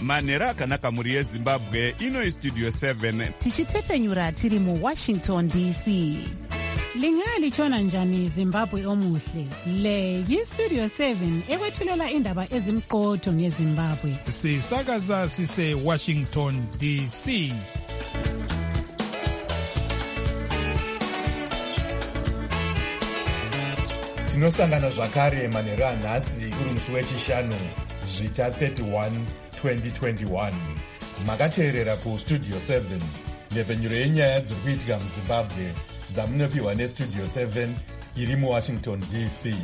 manhero akanaka mhuri yezimbabwe. Ino istudio 7 tichitefenyura tiri muwashington dc. Lingalitshona njani Zimbabwe omuhle? Le yistudio 7 ekwethulela indaba ezimqotho ngeZimbabwe. Sisakaza sise Washington DC. Tinosangana zvakare manhero anhasi uri musi wechishanu zvita 31 2021. Makateerera kustudio 7 nhefenyuro yenyaya dziri kuitika muZimbabwe dzamunopiwa nestudio 7 iri muwashington dc.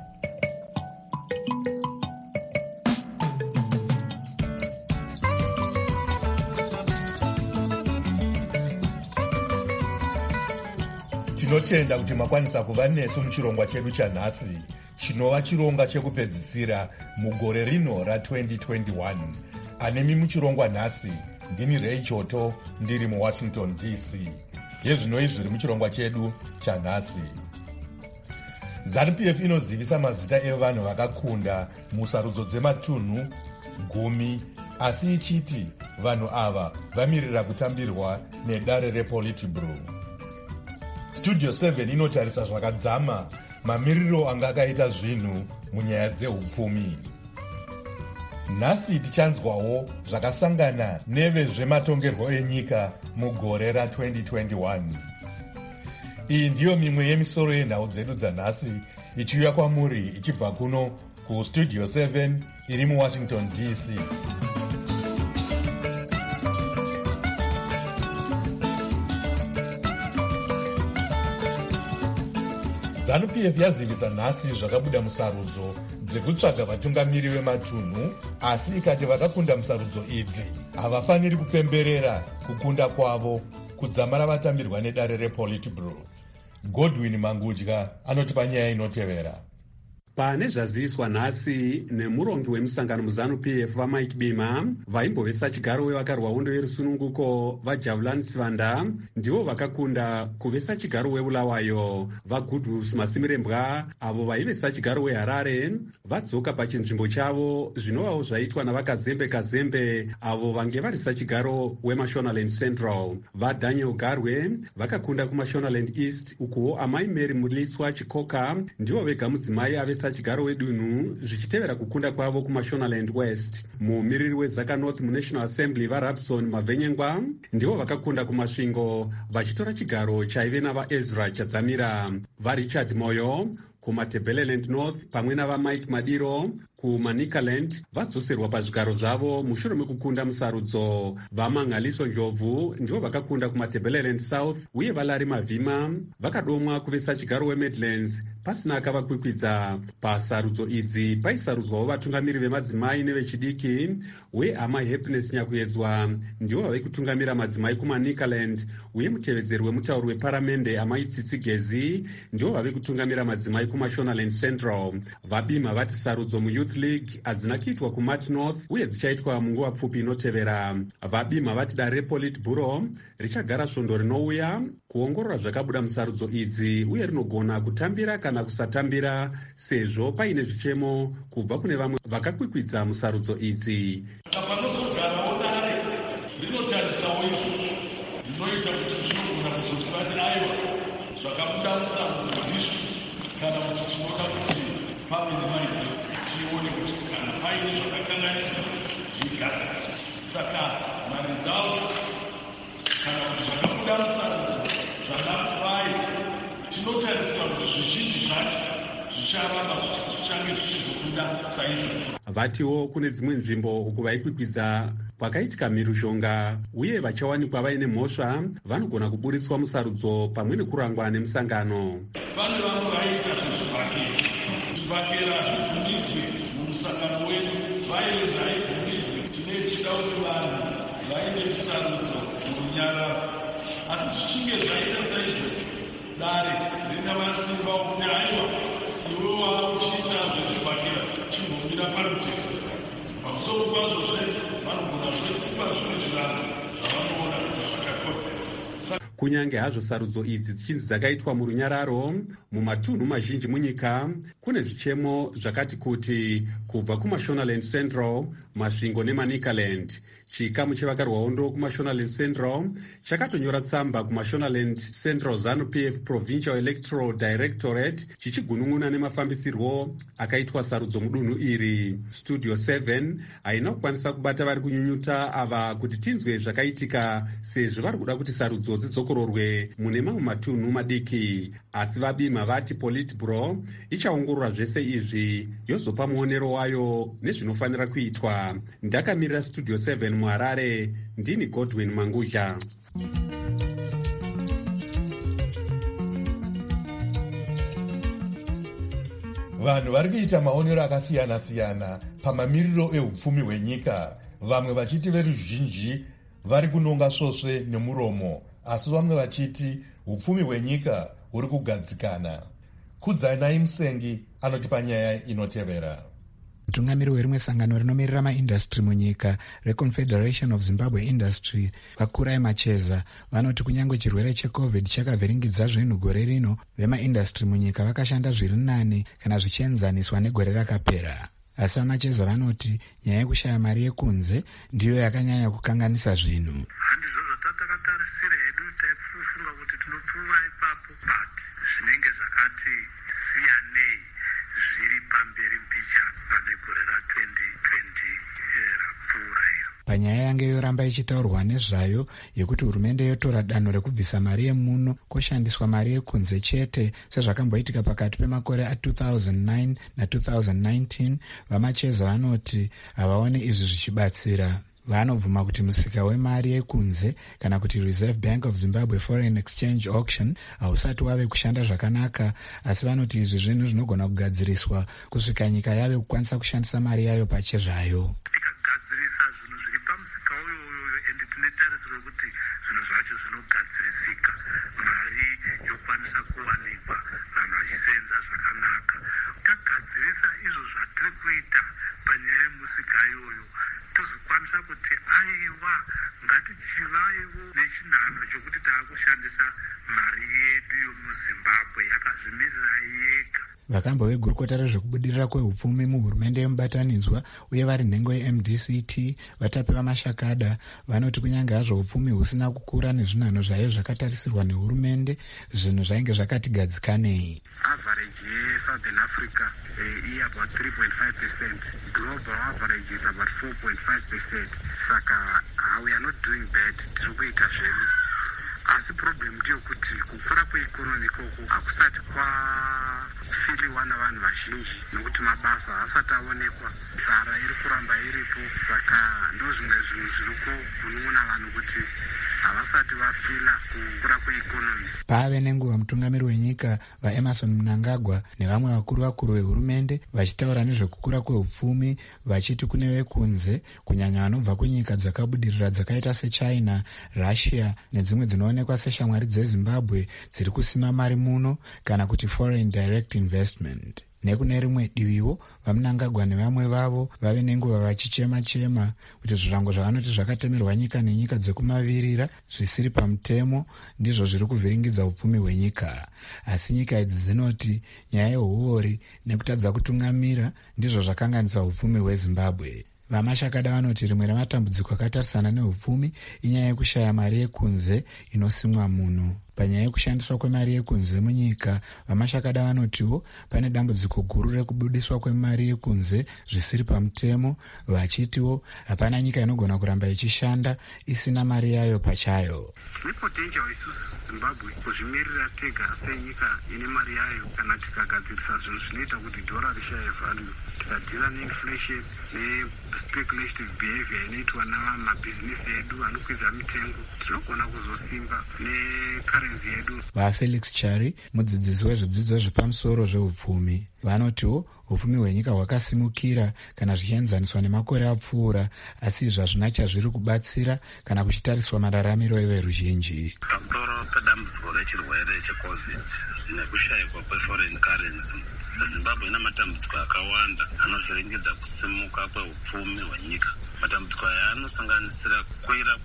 Tinotenda kuti makwanisa kuva nesu muchirongwa chedu chanhasi chinova chironga chekupedzisira mugore rino ra2021. Anemi muchirongwa nhasi ndini Ray Choto ndiri muwashington dc. Yezvinoi zviri muchirongwa chedu chanhasi. ZANU-PF inozivisa mazita evanhu vakakunda musarudzo dzematunhu 10, asi ichiti vanhu ava vamirira kutambirwa nedare rePolitburo. Studio 7 inotarisa zvakadzama mamiriro anga akaita zvinhu munyaya dzehupfumi. Nhasi tichanzwawo zvakasangana nevezvematongerwo enyika mugore ra2021. Iyi ndiyo mimwe yemisoro yenhau dzedu dzanhasi ichiuya kwamuri ichibva kuno kustudio 7 iri muwashington dc. ZANU-PF yazivisa nhasi zvakabuda musarudzo dzekutsvaga vatungamiri vematunhu, asi ikati vakakunda musarudzo idzi havafaniri kupemberera kukunda kwavo kudzamara vatambirwa nedare rePolitburo. Godwin Mangudya anotipa nyaya inotevera. Pane zvaziviswa nhasi nemurongi wemusangano muZANU-PF vaMike Bima, vaimbovesa chigaro wevakarwa hondo yerusununguko vaJavulani Sivanda ndivo vakakunda kuvesa chigaro weBulawayo. vaGoodwill Masimurembwa avo vaivesa chigaro weHarare vadzoka pachinzvimbo chavo zvinovawo zvaitwa navakazembe Kazembe avo vange varisa chigaro weMashonaland Central. vaDaniel Garwe vakakunda kuMashonaland East, ukuwo amai Mary Muliswa Chikoka ndivo vega mudzimai avesa chigaro wedunhu zvichitevera kukunda kwavo kuMashonaland West. Mumiriri weZaka North muNational Assembly vaRabson Mavhenyengwa ndivo vakakunda kumasvingo vachitora chigaro chaive navaEzra Chadzamira. vaRichard Moyo kumaTebeleland North pamwe navaMike Madiro kuManicaland vadzoserwa pazvigaro zvavo mushure mekukunda musarudzo. vaMangaliso Ndlovu ndivo vakakunda kumaTebeleland South, uye vaLari Mavhima vakadomwa kuvesa chigaro weMidlands pasina akavakwikwidza. pasarudzo idzi paisarudzwawo vatungamiri vemadzimai nevechidiki, uye amai Happiness Nyakuedzwa ndivo vave kutungamira madzimai kuManicaland, uye mutevedzeri wemutauri weparamende amai Tsitsi Gezi ndivo vave kutungamira madzimai kuMashonaland Central. vaBima vati sarudzo muYouth League hadzina kuitwa kuMart North uye dzichaitwa munguva pfupi inotevera. vaBima vati dare rePolitburo richagara svondo rinouya kuongorora zvakabuda musarudzo idzi, uye rinogona kutambira kana kusatambira sezvo paine zvichemo kubva kune vamwe vakakwikwidza musarudzo idzi. panozogarawo dare rinotarisawo izvozvo zvinoita kuti zvinogona kuzoti vati aiwa zvakabuda musarudzo izvi, kana kuti tinoda kuti family mind tione kuti kana paine zvakakanganisa zvigadzirwe. Saka maresults kana kuti zvakabuda musarudzo zvakavai tinotarisa kuti zvizhinji zvacho zvicharamba zvichange zvichizobuda saizvozvo. vatiwo kune dzimwe nzvimbo uku vaikwikwidza kwakaitika mhirizhonga uye vachawanikwa vaine mhosva vanogona kuburitswa musarudzo pamwe nekurangwa nemusangano. Pane vamwe vaita zvivakera zvibvumirwe mumusangano wedu, vaive zvaibvumirwe tine tichida kuti vanhu vaine musarudzo murunyararo, asi zvichinge zvaita saizvo dare rina masimba okuti aiwa iwe wava uchiita zvezvivakera chimbomira parutivi. pamusoro pazvo vanogona zvekupa zvimwe zvivanhu zvavanoona kuti zvakakodzera. kunyange hazvo sarudzo idzi dzichinzi dzakaitwa murunyararo, mumatunhu mazhinji munyika kune zvichemo zvakati kuti kubva kumashonaland central, masvingo nemanikaland. Chikamu chevakarwahondo kumashonaland central chakatonyora tsamba kumashonaland central ZANU-PF Provincial Electoral Directorate chichigunun'una nemafambisirwo akaitwa sarudzo mudunhu iri. Studio 7 haina kukwanisa kubata vari kunyunyuta ava kuti tinzwe zvakaitika, sezvo vari kuda kuti sarudzo dzidzokororwe mune mamwe matunhu madiki. Asi vabima vati Politburo ichaongorora zvese izvi yozopa muonero wayo nezvinofanira kuitwa. Ndakamirira Studio 7 muHarare, ndini Godwin Mangudya. Vanhu vari kuita maonero akasiyana-siyana pamamiriro ehupfumi hwenyika, vamwe vachiti veruzhinji vari kunonga svosve nemuromo, asi vamwe vachiti hupfumi hwenyika huri kugadzikana. Kudzanai Musengi anotipa nyaya inotevera. Mutungamiri werimwe sangano rinomirira maindastry munyika reConfederation of Zimbabwe Industry, Vakurai Macheza, vanoti kunyange chirwere cheCovid chakavhiringidza zvinhu gore rino, vemaindastry munyika vakashanda zviri nani kana zvichienzaniswa negore rakapera. Asi vaMacheza vanoti nyaya yekushaya mari yekunze ndiyo yakanyanya kukanganisa zvinhu. Handizvo zvatakatarisira hedu, taifunga kuti tinopfuura ipapo, but zvinenge zvakati siyanei zviri pamberi mbicha pane gore ra2020 rapfuura iro. Panyaya yange yoramba ichitaurwa nezvayo yekuti hurumende yotora danho rekubvisa mari yemuno koshandiswa mari yekunze chete sezvakamboitika pakati pemakore a2009 na2019, vaMacheza vanoti havaone izvi zvichibatsira. Vanobvuma kuti musika wemari yekunze kana kuti Reserve Bank of Zimbabwe Foreign Exchange Auction hausati wave kushanda zvakanaka, asi vanoti izvi zvinhu zvinogona kugadziriswa kusvika nyika yave kukwanisa kushandisa mari yayo pachezvayo. Tikagadzirisa zvinhu zviri pamusika uyoyo ende tinetarisirwa kuti zvinhu zvacho zvinogadzirisika, mari yokwanisa kuwanikwa, vanhu vachisenza zvakanaka. Tagadzirisa izvo zvatiri kuita panyaya yemusika iyoyo, tozokwanisa kuti aiwa ngatichivaiwo nechinhano chokuti taakushandisa mari yedu yomuZimbabwe yakazvimirira yega. Vakambo vegurukota rezvekubudirira kwehupfumi muhurumende yemubatanidzwa uye vari nhengo yeMDCT Vatapi Vamashakada vanoti kunyange hazvo hupfumi husina kukura nezvinhano zvayo zvakatarisirwa nehurumende, zvinhu zvainge zvakati gadzikanei. Average yeSouthern Africa about 3.5%. Global average is about 4.5%. Saka we are not doing bad, tiri kuita zvedu. Asi problem ndiyo kuti kukura kweikonomi ikoko hakusati kwafiliwa navanhu vazhinji, nekuti mabasa haasati aonekwa, nzara iri kuramba iripo. Saka ndozvimwe zvinhu zviri kunun'una vanhu kuti havasati vafila kukura kweikonomi. Pave nenguva mutungamiri wenyika vaEmerson Mnangagwa nevamwe vakuru vehurumende vachitaura nezvekukura kwehupfumi, vachiti kune vekunze kunyanya vanobva kunyika dzakabudirira dzakaita seChina, Russia nedzimwe dzinoonekwa seshamwari dzeZimbabwe dziri kusima mari muno kana kuti foreign direct investment. Nekune rimwe diviwo vaMnangagwa nevamwe vavo vave nenguva vachichema-chema kuti zvirango zvavanoti zvakatemerwa nyika nenyika dzekumavirira zvisiri pamutemo ndizvo zviri kuvhiringidza upfumi hwenyika. Asi nyika idzi dzinoti nyaya yehuori nekutadza kutungamira ndizvo zvakanganisa upfumi hweZimbabwe. VaMashakada vanoti rimwe rematambudziko akatarisana nehupfumi inyaya yekushaya mari yekunze inosimwa muno. Panyaya yekushandiswa kwemari yekunze munyika, VaMashakada vanotiwo pane dambudziko guru rekubudiswa kwemari yekunze zvisiri pamutemo, vachitiwo hapana nyika inogona kuramba ichishanda isina mari yayo pachayo. Tine potential isusu Zimbabwe kuzvimirira tega senyika ine mari yayo kana tikagadzirisa zvinhu zvinoita kuti dhora rishaye value, tikadhira neinflation nespeculative behavior inoitwa namabhizinesi edu anokwidza mitengo, tinogona kuzosimba nekarenzi yedu. VaFelix Chari, mudzidzisi wezvidzidzo zvepamusoro zvehupfumi, vanotiwo hupfumi hwenyika hwakasimukira kana zvichienzaniswa nemakore apfuura, asi izvi hazvina chazviri kubatsira kana kuchitariswa mararamiro everuzhinji. Pamusoro pedambudziko rechirwere cheCovid nekushayikwa kweforeign currency, Zimbabwe ina matambudziko akawanda anovhiringidza kusimuka kwehupfumi hwenyika. Matambudziko aya anosanganisira kukwira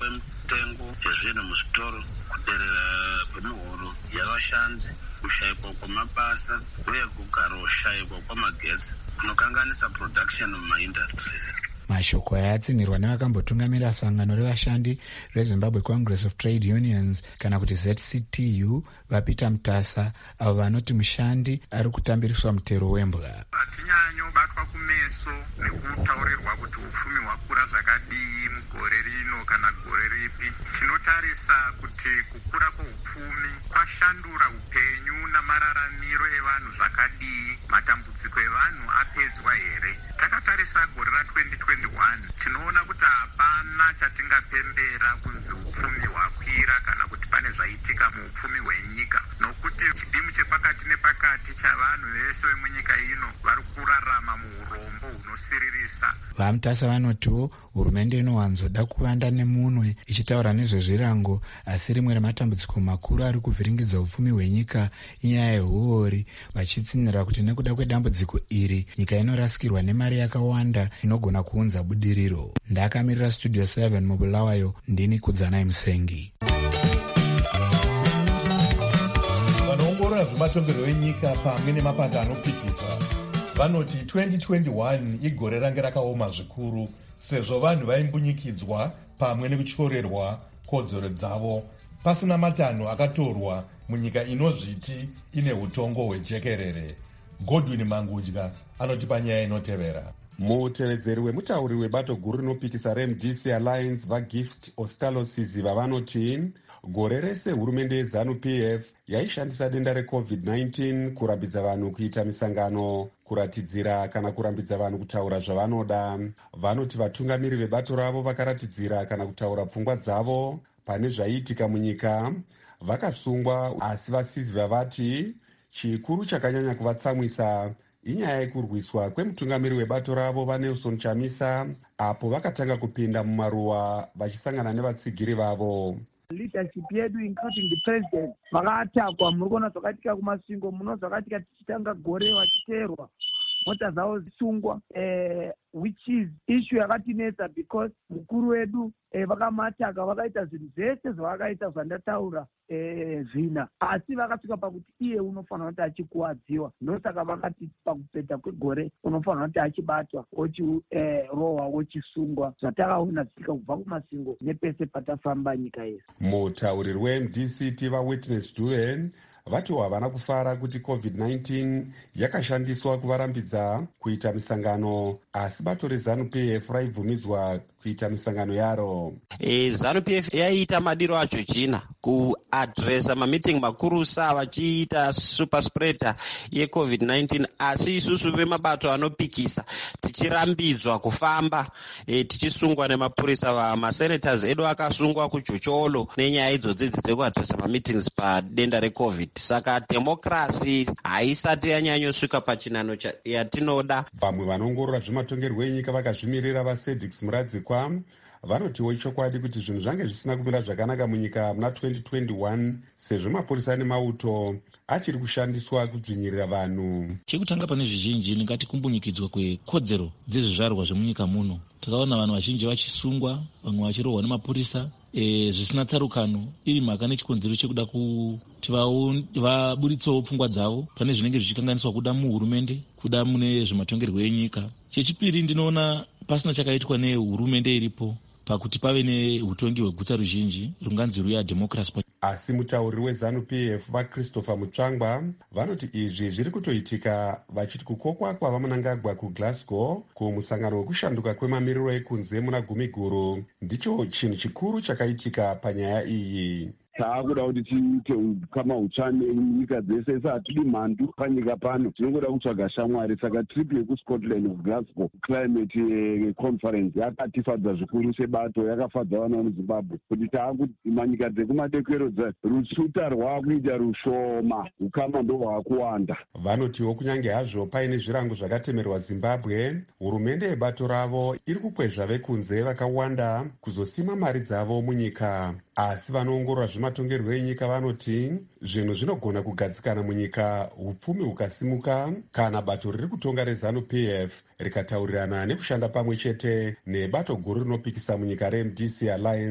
mitengo yezvinhu muzvitoro, kuderera kwemihoro yavashandi, kushayikwa kwamabasa uye kugara ushayikwa kwamagetsi kunokanganisa production mumaindustries. Mashoko ayatsinirwa nevakambotungamira sangano revashandi reZimbabwe Congress of Trade Unions kana kuti ZCTU vaPeter Mutasa, avo vanoti mushandi ari kutambiriswa mutero wembwa. Hatinyanyo batwa kumeso nekutaurirwa kuti upfumi hwakura zvakadii mugore rino kana gore ripi. Tinotarisa kuti kukura kweupfumi kwashandura upenyu namararamiro evanhu zvakadii, matambudziko evanhu apedzwa here. Takatarisa gore ra2021 tinoona kuti hapana chatingapembera kunzi upfumi hwakwira kana kuti pane zvaitika muupfumi hwenyika, nokuti chidimi chepakati nepakati chavanhu vese vemunyika ino vari kurarama muurombo hunosiririsa. VaMutasa vanotiwo hurumende inowanzoda kuvanda nemunwe ichitaura nezvezvirango, asi rimwe rematambudziko makuru ari kuvhiringidza upfumi hwenyika inyaya yehuori, vachitsinira kuti nekuda kwedambudziko iri nyika inorasikirwa nemari yakawanda inogona kuunza budiriro. Ndakamirira Studio 7 muBulawayo, ndini Kudzanai Musengi. Vanoongorora zvematongerwo enyika pamwe nemapato anopikisa vanoti 2021 igore range rakaoma zvikuru, sezvo vanhu vaimbunyikidzwa pamwe nekutyorerwa kodzero dzavo pasina matanho akatorwa munyika inozviti ine utongo hwejekerere. Godwin Mangudya anotipa nyaya inotevera. Mutevedzeri wemutauri webato guru rinopikisa reMDC Alliance vaGift Ostalosiziva vanoti gore rese hurumende yeZANU-PF yaishandisa denda reCovid-19 kurambidza vanhu kuita misangano, kuratidzira kana kurambidza vanhu kutaura zvavanoda. Vanoti vatungamiri vebato ravo vakaratidzira kana kutaura pfungwa dzavo pane zvaiitika munyika vakasungwa, asi vaSiziva vati chikuru chakanyanya kuvatsamwisa inyaya yekurwiswa kwemutungamiri webato ravo vaNelson Chamisa, apo vakatanga kupinda mumaruwa vachisangana nevatsigiri vavo. Leadership yedu including the president vakatakwa, muri kuona zvakatika kumasvingo, muno zvakatika tichitanga gore vachiteerwa mota dzavo dzisungwa, which is issue yakatinetsa because mukuru wedu vakamataka, vakaita zvinhu zvese zvavakaita zvandataura zvina, asi vakasvika pakuti iye unofanira kuti achikuwadziwa. Ndosaka vakati pakupedza kwegore unofanira kuti achibatwa, ochirohwa, ochisungwa, zvatakaona zvichika kubva kumasingo nepese patafamba nyika yese. Mutauriri weMDC vaWitness Duen vatiwo havana kufara kuti COVID-19 yakashandiswa kuvarambidza kuita misangano, asi bato reZANU-PF raibvumidzwa kuita misangano yaro. ZANU-PF yaiita madiro acho china kuadresa mamiting makurusa vachiita super spreader yeCovid-19, asi isusu vemabato anopikisa tichirambidzwa kufamba tichisungwa nemapurisa. Vamasenators edu akasungwa kuchocholo nenyaya idzodzi dzekuadresa mameetings padenda reCovid. Saka demokrasi haisati yanyanyosvika pachinano yatinoda. Vamwe vanoongorora zvematongerwo enyika vakazvimirira vaSedix Muradzikwa vanotiwo ichokwadi kuti zvinhu zvange zvisina kumira zvakanaka munyika muna 2021 sezvo mapurisa nemauto achiri kushandiswa kudzvinyirira vanhu. Chekutanga pane zvizhinji ngatikumbunyikidzwa kwekodzero dzezvizvarwa zvemunyika muno. Takaona vanhu vazhinji vachisungwa, vamwe vachirohwa nemapurisa zvisina tsarukano, iri mhaka nechikonzero chekuda kuti vaburitsewo pfungwa dzavo pane zvinenge zvichikanganiswa kuda muhurumende, kuda mune zvematongerwo enyika. Chechipiri, ndinoona pasina chakaitwa nehurumende iripo pakuti pave neutongi hwegutsa ruzhinji runganzi ruya democracy. Asi mutauriri weZANU-PF vaChristopher Mutsvangwa vanoti izvi zviri kutoitika vachiti kukokwa kwavaMnangagwa kuGlasgow kumusangano wekushanduka kwemamiriro ekunze muna Gumiguru ndicho chinhu chikuru chakaitika panyaya iyi. Taakuda kuti tiite kama utsvane nyika dzese, hatidi mhandu panyika pano, tinongoda kutsvaga shamwari. Saka trip yekuScotland Glasgow climate conference yakatifadza zvikuru sebato, yakafadza vana vemuZimbabwe kuti taakuti manyika dzekumadekero rusuta rwakuita rushoma, ukama ndo hwakuwanda. Vanotiwo kunyange hazvo paine zvirango zvakatemerwa Zimbabwe, hurumende yebato ravo iri kukwezva vekunze vakawanda kuzosima mari dzavo munyika. Asi vanoongorora zvematongerwo enyika vanoti zvinhu zvinogona kugadzikana munyika upfumi hukasimuka kana bato riri kutonga reZANU-PF rikataurirana nekushanda pamwe chete nebato guru rinopikisa munyika reMDC Alliance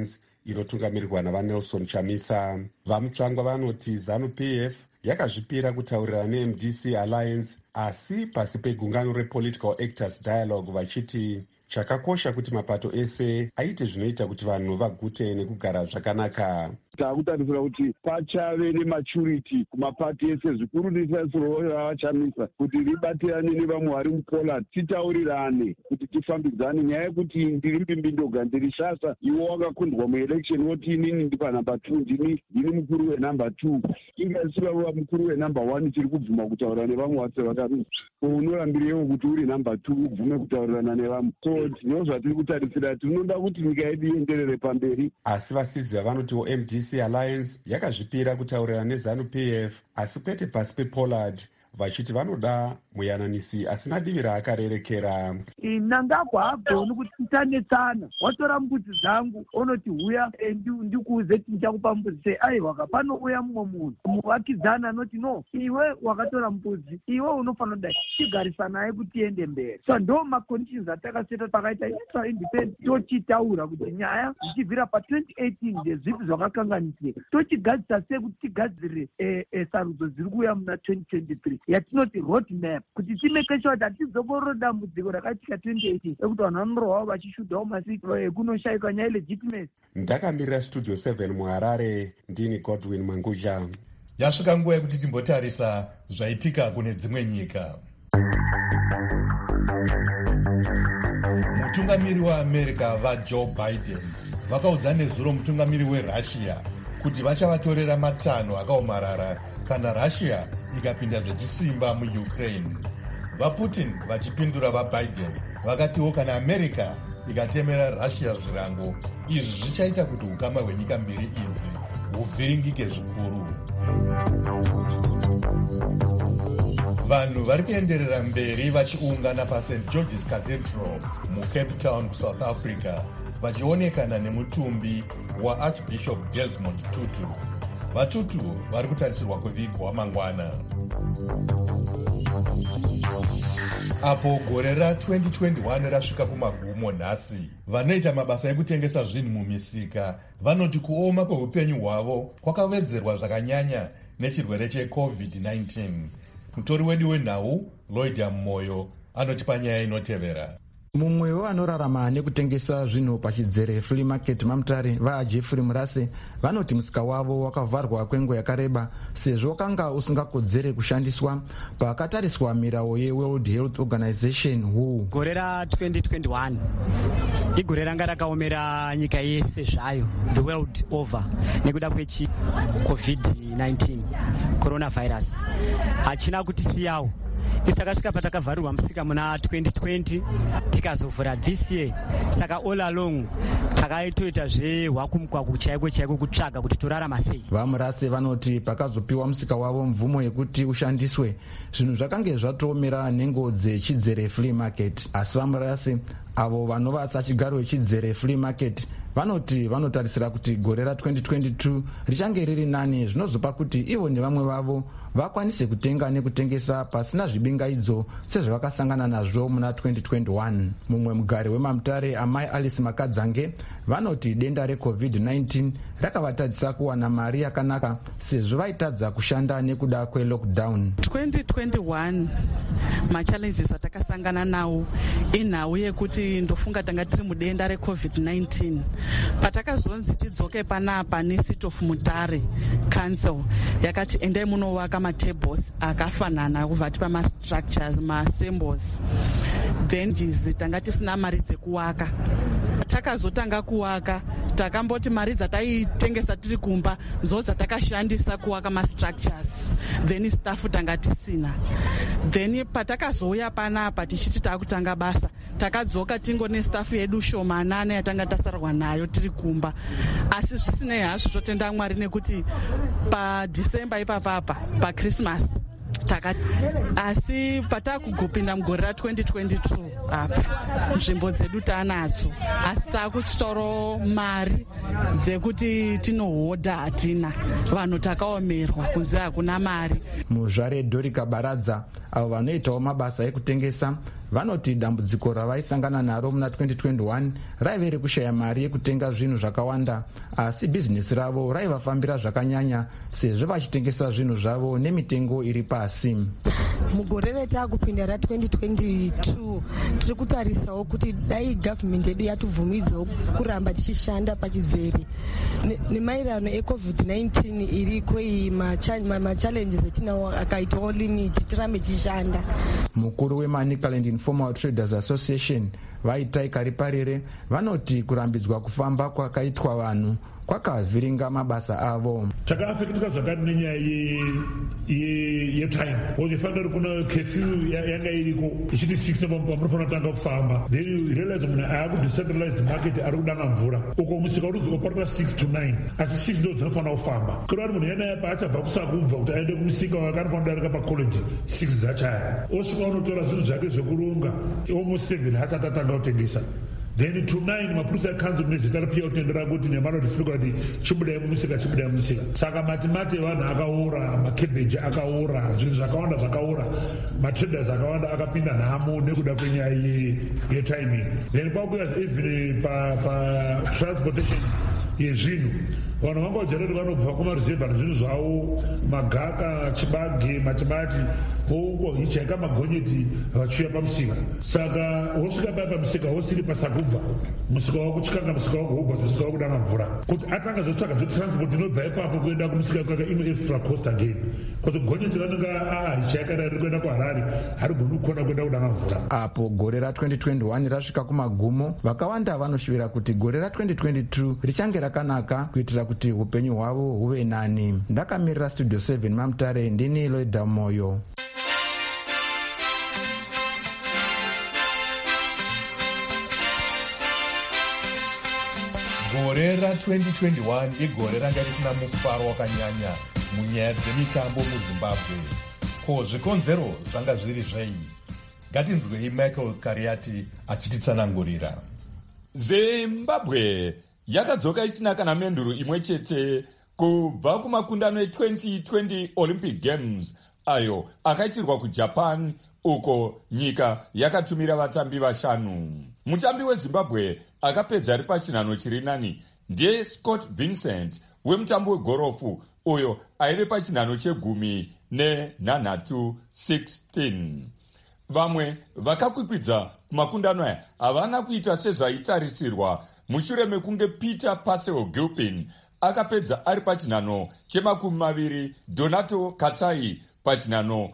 inotungamirirwa navanelson chamisa. vamutsvangwa vanoti ZANU-PF yakazvipira kutaurira neMDC Alliance, asi pasi pegungano rePolitical Actors Dialogue, vachiti chakakosha kuti mapato ese aite zvinoita kuti vanhu vagute nekugara zvakanaka. Takutarisira kuti pachave nematurity kumapati ese, zvikuru risasiro ravachamisa kuti ribatirane nevamwe vari muPoland, titaurirane kuti tifambidzane. Nyaya yekuti ndiri Mbimbindoga ndiri Shasa, iwo wakakundwa muelection woti inini ndipa number 2, ndini mukuru wenumber 2, ingasivava mukuru wenumber 1, tiri kubvuma kutaura nevamwe vase vakamisa. Unorambirewo kuti uri number 2 ubvume kutaurirana nevamwe. So ndino zvatiri kutarisira, tinoda kuti nyika yedu ienderere pamberi. Asi vasizi vanotiwo MDC Alliance yakazvipira kutaurira neZANU-PF, asi kwete pasi pePollard, vachiti vanoda muyananisi asina divi raakarerekera. Nangagwa hagoni kuti titanetsana, watora mbudzi dzangu onoti huya ndikuuze kuti ndichakupa mbudzi, aiwa panouya mumwe munhu muvakidzana anoti no, iwe wakatora mbudzi, iwe unofanira kudai, tigarisa naye kuti tiende mberi. So ndo maconditions atakaseta pakaita itra independent, tochitaura kuti nyaya zichibvira pa2018 ndezvipi zvakakanganisika, tochigadzisa sei kuti tigadzire sarudzo dziri kuuya muna 2023 yatinoti roadmap, kuti timeke sure kuti hatizokororo dambudziko rakaitika 2018 ekuti vanhu vanorohwawo vachishudhawo masiku kunoshayikwa nyaya legitimacy. Ndakamirira Studio 7 muHarare, ndini Godwin Manguzha. Yasvika nguva yekuti timbotarisa zvaitika kune dzimwe nyika. Mutungamiri waAmerica vaJoe Biden vakaudza nezuro mutungamiri weRussia kuti vachavatorera matanho akaomarara kana Russia ikapinda zvechisimba muUkraine. VaPutin vachipindura vaBiden vakatiwo kana America ikatemera Russia zvirango, izvi zvichaita kuti ukama hwenyika mbiri idzi huvhiringike zvikuru. Vanhu vari kuenderera mberi vachiungana paSt George's Cathedral muCape Town kuSouth Africa vachionekana nemutumbi waArchbishop Desmond Tutu. VaTutu vari kutarisirwa kuvigwa mangwana. Apo gore ra2021 rasvika kumagumo nhasi, vanoita mabasa ekutengesa zvinhu mumisika vanoti kuoma kweupenyu hwavo kwakawedzerwa zvakanyanya nechirwere cheCovid-19. Mutori wedu wenhau Lloyd Moyo anotipa nyaya inotevera. Mumwe vanorarama nekutengesa zvinhu pachidzere Free Market Mamutare vaJeffrey Murase vanoti musika wavo wakavharwa kwenguva yakareba sezvo wakanga usingakodzere kushandiswa pakatariswa mirau yeWorld Health Organization WHO. Gore ra2021 igore ranga rakaomera nyika yese zvayo the world over nekuda kweCovid-19 coronavirus, hachina kutisiyawo. Isakasvika patakavharirwa musika muna 2020 tikazovhura this year, saka all along takaitoita zvehwakumukwaku chaiko kutsvaga kuti torarama sei. VaMurase vanoti pakazopiwa musika wavo mvumo yekuti ushandiswe, zvinhu zvakange zvatoomera nhengo dzechidzere Free Market. Asi VaMurase avo vanova sachigaro chidzere Free Market vanoti vanotarisira kuti gore ra2022 richange riri nani, zvinozopa kuti ivo nevamwe vavo vakwanise kutenga nekutengesa pasina zvibingaidzo sezvavakasangana nazvo muna 2021. Mumwe mugari weMamutare Amai Alice Makadzange vanoti denda reCovid-19 rakavatadzisa kuwana mari yakanaka sezvo vaitadza kushanda nekuda kwelockdown. 2021 machallenges atakasangana nawo inhau yekuti ndofunga tanga tiri mudenda reCovid-19. Patakazonzi tidzoke panapa neCity of Mutare Council yakati endai munovaka matables akafanana kubva tipa mastructures maassembles, then tanga tisina mari dzekuwaka. Takazotanga kuwaka takamboti mari dzataitengesa tiri kumba dzo dzatakashandisa kuwaka mastructures, then staff tanga tisina. Then patakazouya panapa tichiti takutanga basa takadzoka tingo nestaff yedu shomanana yatanga tasarwa nayo tiri kumba, asi zvisinei hazvo totenda Mwari nekuti paDecember ipapapa paChristmas asi patakugopinda mugore ra2022 apa nzvimbo dzedu taanadzo, asi takuchitoro mari dzekuti tinohodha hatina, vanhu takaomerwa kunze hakuna mari. Muzvare Dorika Baradza avo vanoitawo mabasa ekutengesa vanoti dambudziko ravaisangana naro muna 2021 raive rekushaya mari yekutenga zvinhu zvakawanda, asi bhizinesi ravo raivafambira zvakanyanya sezvo vachitengesa zvinhu zvavo nemitengo iri pasi. Mugore rataakupinda ra2022 tiri kutarisawo kuti dai gavhimende yedu yatibvumidzawo kuramba tichishanda pachidzere nemaererano ecovid-19 iriko iyi machallenges etinawo akaitawo limiti tirambe tichishanda. Mukuru weManicaland Informal Traders Association Vaitai Kariparire vanoti kurambidzwa kufamba kwakaitwa vanhu kwakavhiringa mabasa avo. Takaafekitika zvakati nenyaya yetime. Uchifanira kuna curfew yanga iriko ichiti 6 pamunofanira kutanga kufamba. Then you realize munhu aakudecentralized market ari kudanga mvura. Uko musika uri kuzoparira 6 to 9. Asi 6 ndo dzinofanira kufamba. Kurari munhu yana paachabva kusakubva kuti aende kumusika wakanofanira kudarika pacollege 6 dzachaya. Osvika unotora zvinhu zvake zvekuronga almost 7 asati atanga kutengesa. Then to 9 mapurisa ekanzuru nezita rapia kutendera kuti nemanodisipika kuti chibudai mumusika. Saka matimati vanhu akaora, makebeji akaora, zvinhu zvakawanda zvakaora, matraders akawanda akapinda nhamo nekuda kwenyaya yetiming. Then kwakuya even transportation yezvinhu vanhu vanga vajarati vanobva kumaruzevha zvinhu zvavo, magaka, chibage, matimati vohichaika magonyeti vachiuya pamusika. Saka wosvika paya pamusika wosiri pasakubva musika wako chikanga musika wako wobva musika wako kudanga mvura kuti atanga zotsvaka dzotransport inobva ipapo kuenda kumusika kwake ino extra cost again kuti gonyeti ranenge hichaika riri kuenda kuharare harigoni kukona kuenda kudanga mvura. Apo gore ra2021 rasvika kumagumo, vakawanda vanoshuvira kuti gore ra2022 richange rakanaka kuitira kuti upenyu hwavo huve nani. Ndakamirira Studio 7 Mamutare, ndini Loida Moyo. Gore ra2021 igore ranga risina mufaro wakanyanya munyaya dzemitambo muZimbabwe. Ko zvikonzero zvanga zviri zvei? Ngatinzwei Michael Kariati achititsanangurira. Zimbabwe yakadzoka isina kana menduro imwe chete kubva kumakundano e2020 Olympic Games ayo akaitirwa kuJapan, uko nyika yakatumira vatambi vashanu. Mutambi weZimbabwe akapedza ari pachinhano chiri nani ndiye Scott Vincent wemutambo wegorofu, uyo aive pachinhano che10 16. Vamwe vakakwikwidza kumakundano aya havana kuita sezvaitarisirwa mushure mekunge Peter Paseo Gilpin akapedza ari pachinhano che20, Donato Katai pachinhano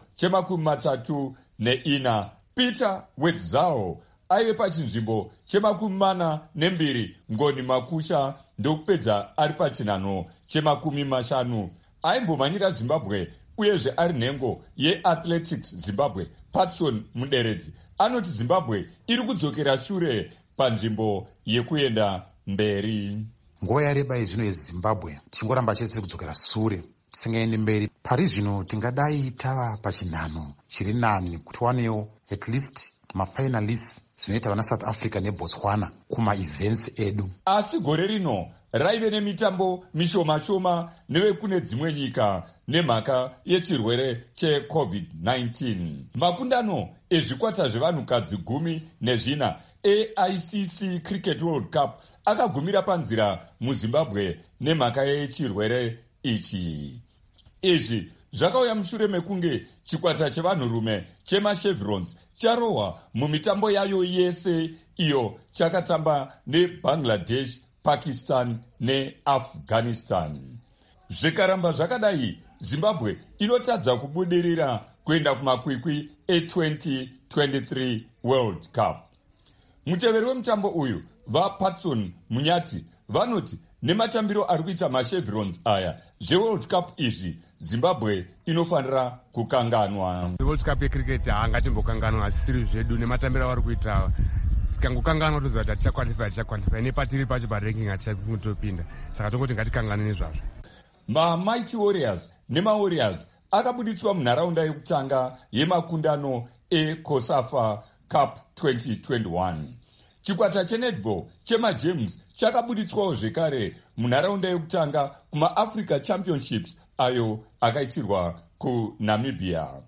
che34. Peter Wedzao aive pachinzvimbo che42, Ngoni Makusha ndokupedza ari pachinhano che50. Aimbomhanyira Zimbabwe uyezve ari nhengo yeAthletics Zimbabwe, Patson Muderedzi anoti Zimbabwe iri kudzokera shure panzvimbo yekuenda mberi. Nguva yareba izvino yeZimbabwe tichingoramba chete kudzokera sure, tisingaendi mberi. Pari zvino tingadai tava pachinhano chiri nani kuti wanewo at least mafinalists zvinoita vana South Africa neBotswana kuma-events edu. Asi gore rino raive nemitambo mishoma-shoma nevekune dzimwe nyika nemhaka yechirwere cheCovid-19. Makundano ezvikwata zvevanhukadzi 14 AICC Cricket World Cup akagumira panzira muZimbabwe nemhaka yechirwere ichi. Izvi zvakauya mushure mekunge chikwata chevanhurume chemachevrons charohwa mumitambo yayo yese iyo chakatamba neBangladesh, Pakistan neAfghanistan. Zvikaramba zvakadai, Zimbabwe inotadza kubudirira kuenda kumakwikwi e2023 World Cup. Muteveri wemutambo uyu vaPatson Munyati vanoti nematambiro ari kuita machevrons aya zveWorld Cup izvi Zimbabwe inofanira kukanganwa. World Cup yecricket haangatimbokanganwa asiri zvedu nematambiro avari kuita. Tikangokanganwa toziva kuti tichakwalify nepatiri pacho paranking hatichakutopinda. Saka tongoti ngatikanganwe nezvazvo. MaMighty Warriors nemaWarriors akabuditswa munharaunda yekutanga yemakundano eCOSAFA Cup 2021. Chikwata chenetball chemaGems chakabuditswawo zvekare munharaunda yekutanga kumaAfrica Championships ayo akaitirwa kuNamibia.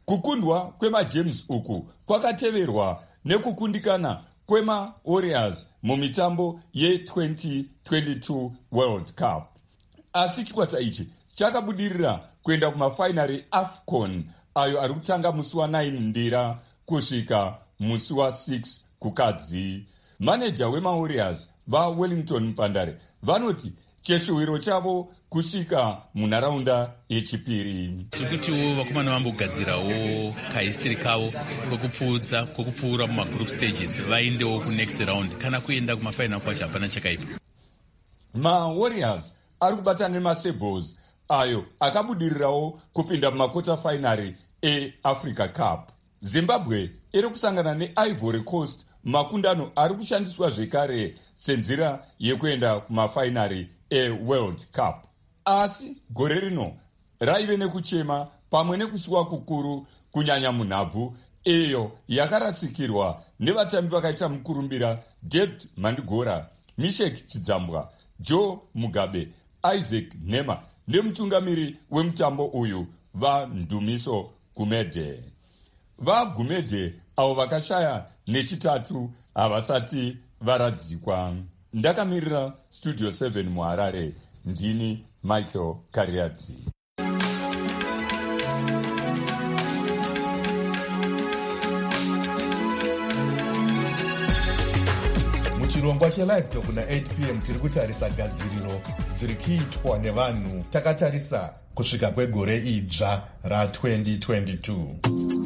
Kukundwa kwemajames uku kwakateverwa nekukundikana kwemawarriors mumitambo ye2022 World Cup. Asi chikwata ichi chakabudirira kuenda kumafainari AFCON ayo ari kutanga musi wa9 Ndira kusvika musi wa6 kukadzi. Maneja wemawarriors vaWellington Mpandare vanoti cheshuwiro chavo kusvika munharaunda yechipiri. Tirikutiwo vakomana vambogadzirawo kahistiri kavo kwekupfuura mumagroup stages vaendewo kunext round. Kana kuenda kumafainal kwacho hapana chakaipa. MaWarriors ari kubatana nemaSebos ayo akabudirirawo kupinda mumakota fainari eAfrica Cup. Zimbabwe iri kusangana neIvory Coast makundano ari kushandiswa zvekare senzira yekuenda kumafainari eWorld Cup. Asi gore rino raive nekuchema pamwe nekusiwa kukuru kunyanya munhabvu iyo yakarasikirwa nevatambi vakaita mukurumbira David Mandigora, Mishek Chidzambwa, Joe Mugabe, Isaac Nema nemutungamiri wemutambo uyu vaNdumiso Gumede. VaGumede avo vakashaya nechitatu havasati varadzikwa. Ndakamirira Studio 7 muHarare, ndini Michael Kariadzi. muchirongwa chelive talk na8 p.m. tiri kutarisa gadziriro dziri kuitwa nevanhu takatarisa kusvika kwegore idzva ra2022.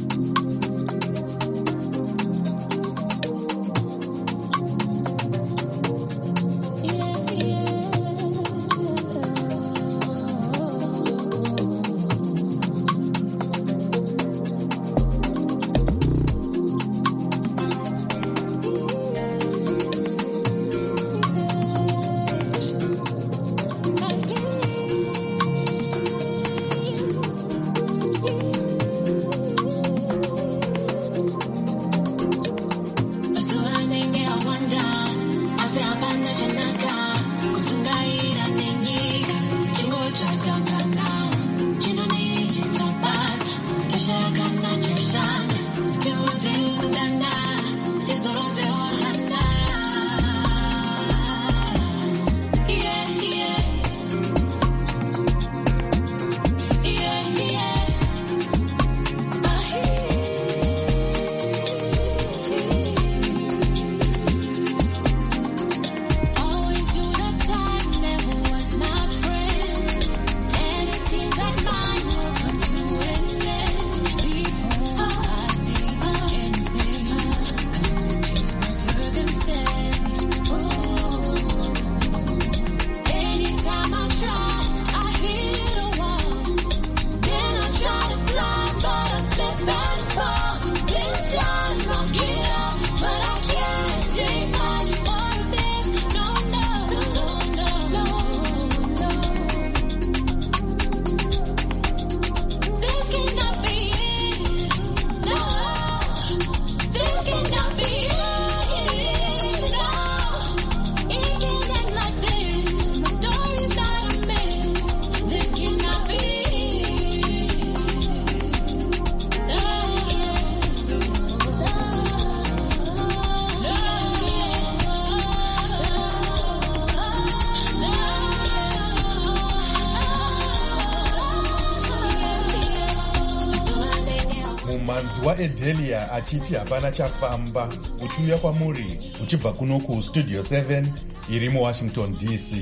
Manzi waEdelia achiti hapana chafamba uchiuya kwamuri uchibva kuno kustudio 7 iri muWashington DC.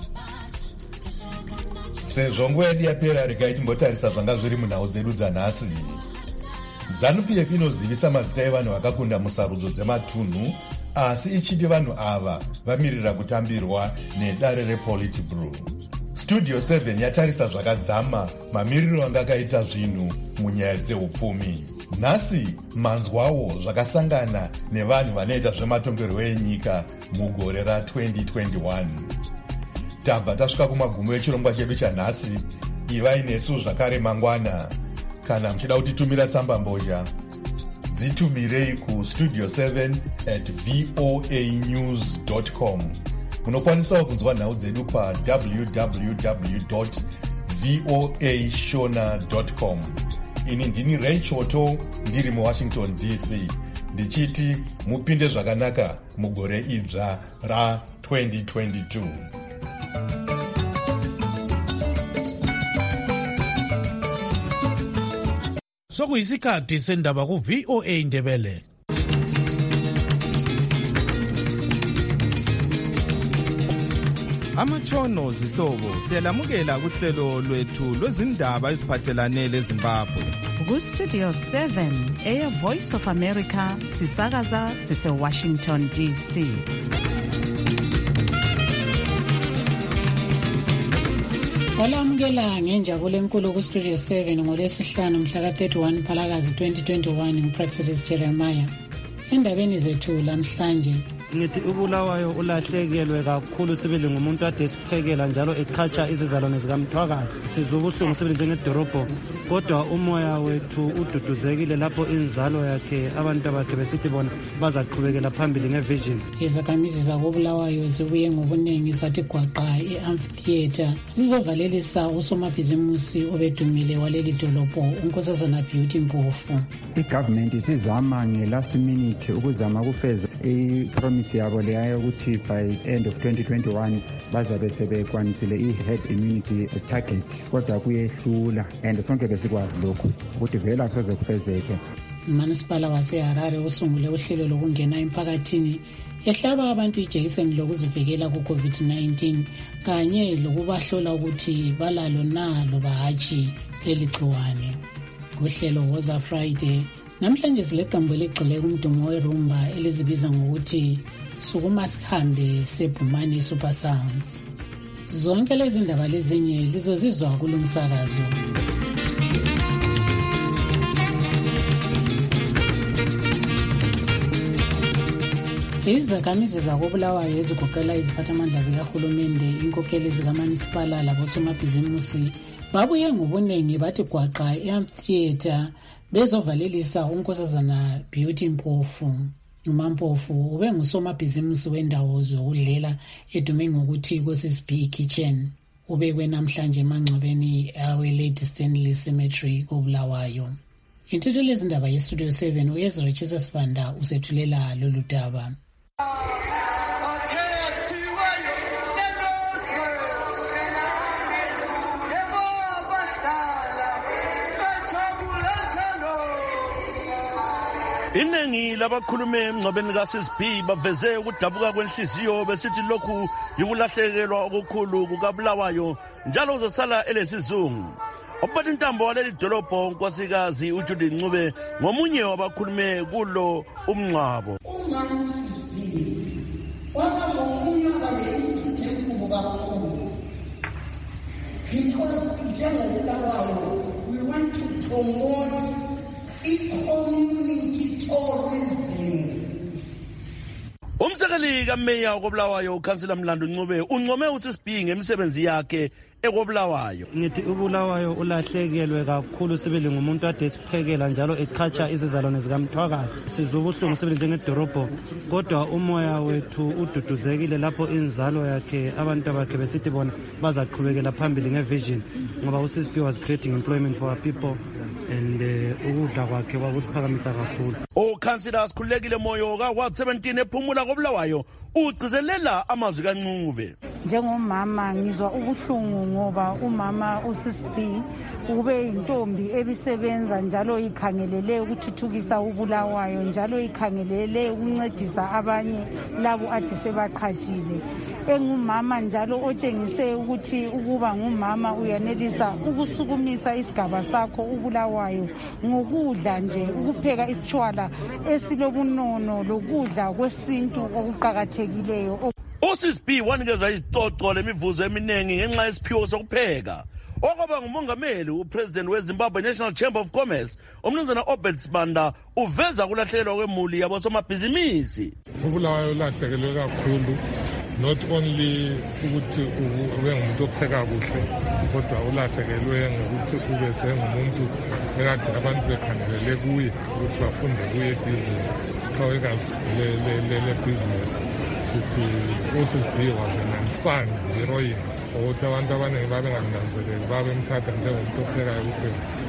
Sezvo nguva yedu yapera, regai timbotarisa zvanga zviri munhau dzedu dzanhasi. ZANU-PF inozivisa mazita evanhu vakakunda musarudzo dzematunhu, asi ichiti vanhu ava vamirira kutambirwa nedare rePolitburo. Studio 7 yatarisa zvakadzama mamiriro anga akaita zvinhu munyaya dzeupfumi. Nhasi manzwawo zvakasangana nevanhu vanoita zvematongerwo enyika mugore ra2021. Tabva tasvika kumagumo echirongwa chedu chanhasi. Ivai nesu zvakare mangwana. Kana muchida kutitumira tsamba mbozha, dzitumirei kustudio 7@voanews.com. Munokwanisawo kunzwa nhau dzedu pawww.voashona.com. ini ndini Ray Choto ndiri muWashington DC ndichiti mupinde zvakanaka mugore idzva ra2022. Sokuyisikhathi sendaba ku VOA Ndebele. Amatshono zihlobo siyalamukela kuhlelo lwethu lwezindaba eziphathelane leZimbabwe. Ku-Studio 7 Air Voice of America sisakaza sise-Washington DC. Olamukela ngenjabulo enkulu ku-Studio 7 ngolwesihlanu mhla ka-31 Mphalakazi 2021 nguPraxidis Jeremiah. Endabeni zethu lamhlanje ngithi uBulawayo ulahlekelwe kakhulu sibili ngumuntu ade siphekela njalo eqhatsha izizalwane zikaMthwakazi. Sizwa ubuhlungu sibili njengedorobho, kodwa umoya wethu ududuzekile lapho inzalo yakhe abantu bakhe besithi bona bazaqhubekela phambili ngevision. Izakhamizi zakoBulawayo zibuye ngobuningi zathi gwaqa e-amphitheater zizovalelisa usomabhizimusi obedumile waleli dolobho uNkosazana Beauty Mpofu. I-government isizama nge-last minute ukuzama ukufeza i-promise yabo leyo ukuthi by end of 2021 bazabe sebekwanisile i-herd immunity target, kodwa kuyehlula and sonke besikwazi lokhu ukuthi vele asoze kufezeke. uManisipala waseHarare usungule uhlelo lokungena emphakathini ehlaba abantu ijekiseni lokuzivikela ku-COVID-19 kanye lokubahlola ukuthi balalo na loba hatshi leli gciwane. Kuhlelo Woza Friday namhlanje sileqembu eligxile kumdumo werumba elizibiza ngokuthi Sukuma Sihambe seBhumani Super Sounds. Zonke lezi ndaba lezinye lizozizwa kulomsakazo. Izakhamizi zakoBulawayo ezigoqela iziphathamandla zikahulumende, inkokheli zikaManisipala labosomabhizimusi babuye ngobuningi bathi gwaqa e-amphitheater bezovalelisa uNkosazana Beauty Mpofu. uMampofu ube ngusomabhizimusi wendawo zokudlela edume ngokuthi Nkos's B Kitchen. Ubekwe namhlanje emangcwabeni awe-Lady Stanley Cemetery koBulawayo. Intuthulo ezindaba ye-Studio 7 uYezra Sibanda usethulela lolu daba. Iningi labakhulume emngcwabeni kaSisB baveze ukudabuka kwenhliziyo besithi lokhu yikulahlekelwa okukhulu kukaBulawayo njalo uzosala elesizungu. Umphathintambo waleli dolobho Nkosikazi uJudy Ncube ngomunye wabakhulume kulo umngcwabo. Because njengobulawayo we want to promote i-community tourism. Umsekeli kaMeya woBulawayo uKhansila Mlando Ncube uncome uSisB ngemisebenzi yakhe ekoBulawayo. Ngithi uBulawayo ulahlekelwe kakhulu sibili ngumuntu ade siphekela njalo eqhatsha izizalwane zikaMthwakazi. Sizwa ubuhlungu sibili njengedorobho, kodwa umoya wethu ududuzekile lapho inzalo yakhe abantu bakhe besithi bona bazaqhubekela phambili ngevision, ngoba uSisB was creating employment for our people and ukudla kwakhe kwakusiphakamisa kakhulu. Ukhansila sikhulekile moyo kaWard 17 ephumula koBulawayo ugcizelela amazwi kaNcube. Njengomama ngizwa ubuhlungu ngoba umama uSisB ube intombi ebisebenza njalo ikhangelele ukuthuthukisa uBulawayo njalo ikhangelele ukuncedisa abanye labo ade sebaqhatshile. Engumama njalo otshengise ukuthi ukuba ngumama uyanelisa ukusukumisa isigaba sakho uBulawayo ngokudla nje, ukupheka isitshwala esilobunono lokudla kwesintu okuqhakathekileyo. uSisB wanikeza izicoco lemivuzo eminingi ngenxa yesiphiwo sokupheka. Okwaba ngumongameli uPresident weZimbabwe National Chamber of Commerce uMnumzana Obed Sibanda uveza kulahlekelwa kwemuli yabosomabhizinisi. uBulawayo ulahlekelwe kakhulu, not only ukuthi ube ngumuntu opheka kuhle, kodwa ulahlekelwe ngokuthi ube sengumuntu ekade abantu bekhangelele kuye ukuthi bafunde kuye business. Khawekazi le business sithi uSisB was an unsung heroine, ukuthi abantu abaningi babengamnanzeleli babemthatha njengomuntu ophekayo kuphela,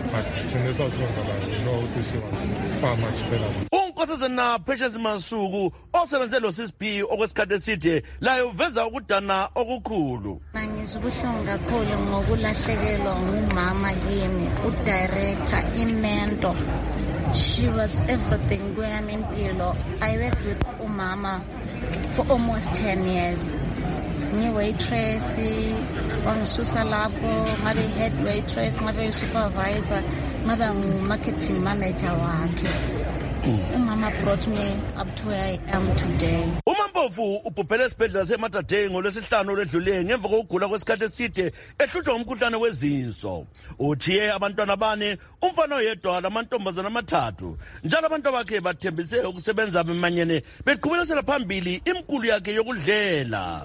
but thina esasikwenzalayo we know ukuthi she was far much better. unkosazana Precious Masuku osebenze lo CSP okwesikhathi eside laye uveza ukudana okukhulu. Ngizibuhlungu kakhulu ngokulahlekelwa ngumama kimi, udirector iMento. She was everything kwami impilo. I worked with umama for almost 10 years. Ngi-waitress, wangisusa lapho, ngabe head waitress, ngabe supervisor, ngabe ngu-marketing manager wakhe. Umama brought me up to where I am today. uMampofu ubhubhele esibhedlela seMatadei ngolwesihlanu olwedlule ngemva kokugula kwesikhathi eside ehlutshwa ngumkhuhlane wezinso. Uthiye abantwana bane, umfana oyedwa lamantombazana amathathu, njalo abantu bakhe bathembise ukusebenza bemanyene beqhubekela phambili imikulu yakhe yokudlela.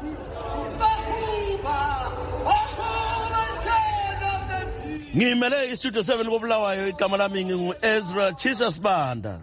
Ngimele istudio 7 koBulawayo, igama lami ngingu-Ezra Jesus Banda.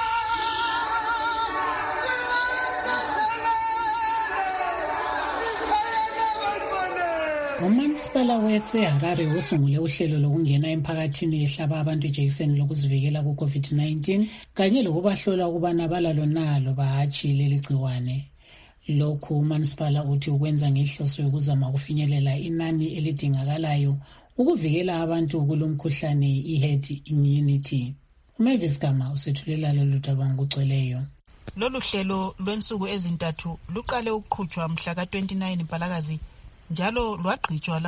uManisipala waseHarare usungule uhlelo lokungena emphakathini ehlaba abantu ijekiseni lokuzivikela ku-COVID-19 kanye lokubahlola ukubana balalo nalo bahatshi leli gciwane. Lokhu uManisipala uthi ukwenza ngehloso yokuzama ukufinyelela inani elidingakalayo ukuvikela abantu kulomkhuhlane i-herd immunity. uMavis Gama usethulela lolu daba ngokugcweleyo. Lolu hlelo lwensuku ezintathu luqale ukuqhutshwa mhla ka-29 Mpalakazi njalo lwagqitshwa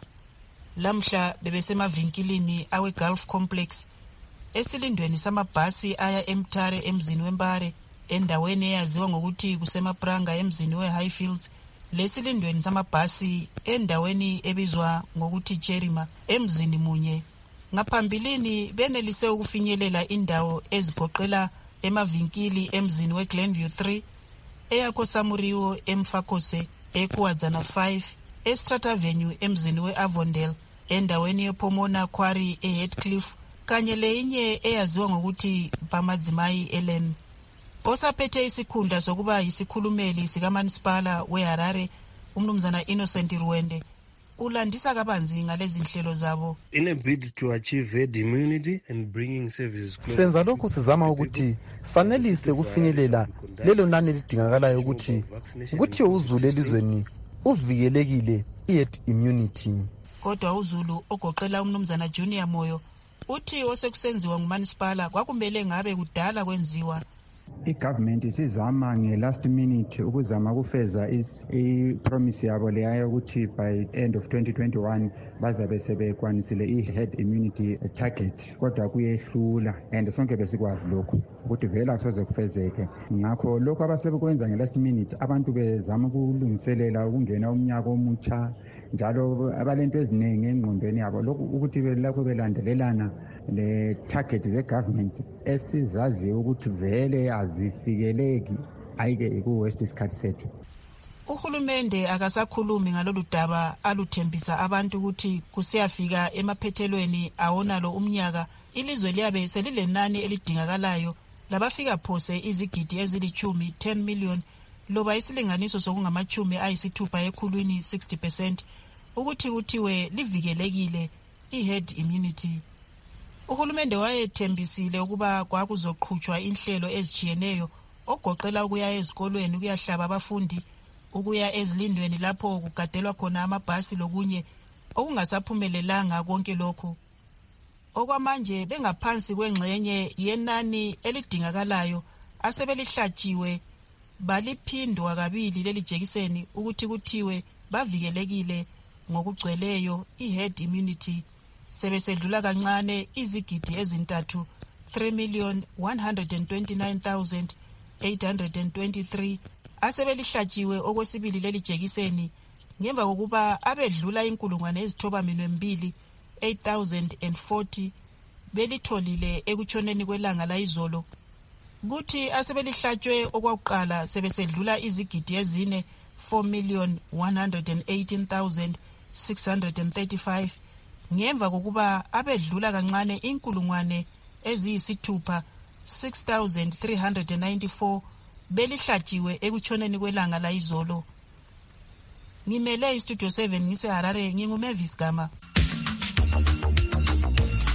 lamhla bebesemavinkilini awe-Gulf Complex esilindweni samabhasi aya eMtare emzini weMpare endaweni eyaziwa ngokuthi kusemaPranga emzini we-Highfields lesilindweni samabhasi endaweni ebizwa ngokuthi Cherima emzini munye. Ngaphambilini benelise ukufinyelela indawo ezigoqela emavinkili emzini we-Glenview 3 eyakosamuriwo eMfakose eKuwadzana 5 eStrata Avenue emzini we-Avondale endaweni yePomona Quarry eHeathcliff kanye leyinye eyaziwa ngokuthi Mpamadzimai Ellen. Osaphethe isikhundla sokuba yisikhulumeli sikaManisipala weHarare umnumzana Innocent Ruwende ulandisa kabanzi ngalezi nhlelo zabo. In a bid to achieve herd immunity and bringing services closer. Senza lokhu sizama ukuthi sanelise ukufinyelela lelo nani lidingakalayo ukuthi uzulu elizweni uvikelekile i-herd immunity. Kodwa uZulu ogoqela umnumzana Junior Moyo uthi osekusenziwa nguManisipala kwakumele ngabe kudala kwenziwa. I-government isizama nge-last minute ukuzama ukufeza i-promise yabo leyayo ukuthi by end of 2021 bazabe sebekwanisile i-herd immunity target, kodwa kuyehlula and sonke besikwazi lokhu ukuthi vele akusoze kufezeke. Ngakho lokhu abasebekwenza nge-last minute abantu bezama ukulungiselela ukungena umnyaka omutsha njalo abalento eziningi engqondweni yabo lokhu ukuthi lapho belandelelana le-target ze-government esizaziyo ukuthi vele azifikeleki ayike ku-west isikhathi sethu. Uhulumende akasakhulumi ngalolu daba aluthembisa abantu ukuthi kusiyafika emaphethelweni awonalo umnyaka ilizwe liyabe selilenani elidingakalayo labafika phose izigidi ezilithumi 10 million loba isilinganiso sokungamachumi ayisithupha ekhulwini 60% ukuthi kuthiwe livikelekile i-herd immunity. Uhulumende wayethembisile ukuba kwakuzoqhutshwa inhlelo ezijiyeneyo ogoqela ukuya ezikolweni ukuyahlaba abafundi, ukuya ezilindweni lapho kugadelwa khona amabhasi lokunye okungasaphumelelanga konke lokhu. Okwamanje bengaphansi kwengxenye yenani elidingakalayo asebelihlatshiwe baliphindwa kabili leli jekiseni ukuthi kuthiwe bavikelekile ngokugcweleyo i-herd immunity. Sebesedlula kancane izigidi ezintathu 3,129,823 asebelihlatshiwe okwesibili leli jekiseni ngemva kokuba abedlula 9,2 8,040 belitholile ekutshoneni kwelanga layizolo. Kuthi asebelihlatshwe okwakuqala sebesedlula izigidi ezine 4,118,635 ngemva kokuba abedlula kancane 6,394 belihlatshiwe ekutshoneni kwelanga layizolo. Ngimele istudio 7 ngiseHarare, nginguMavis Gama.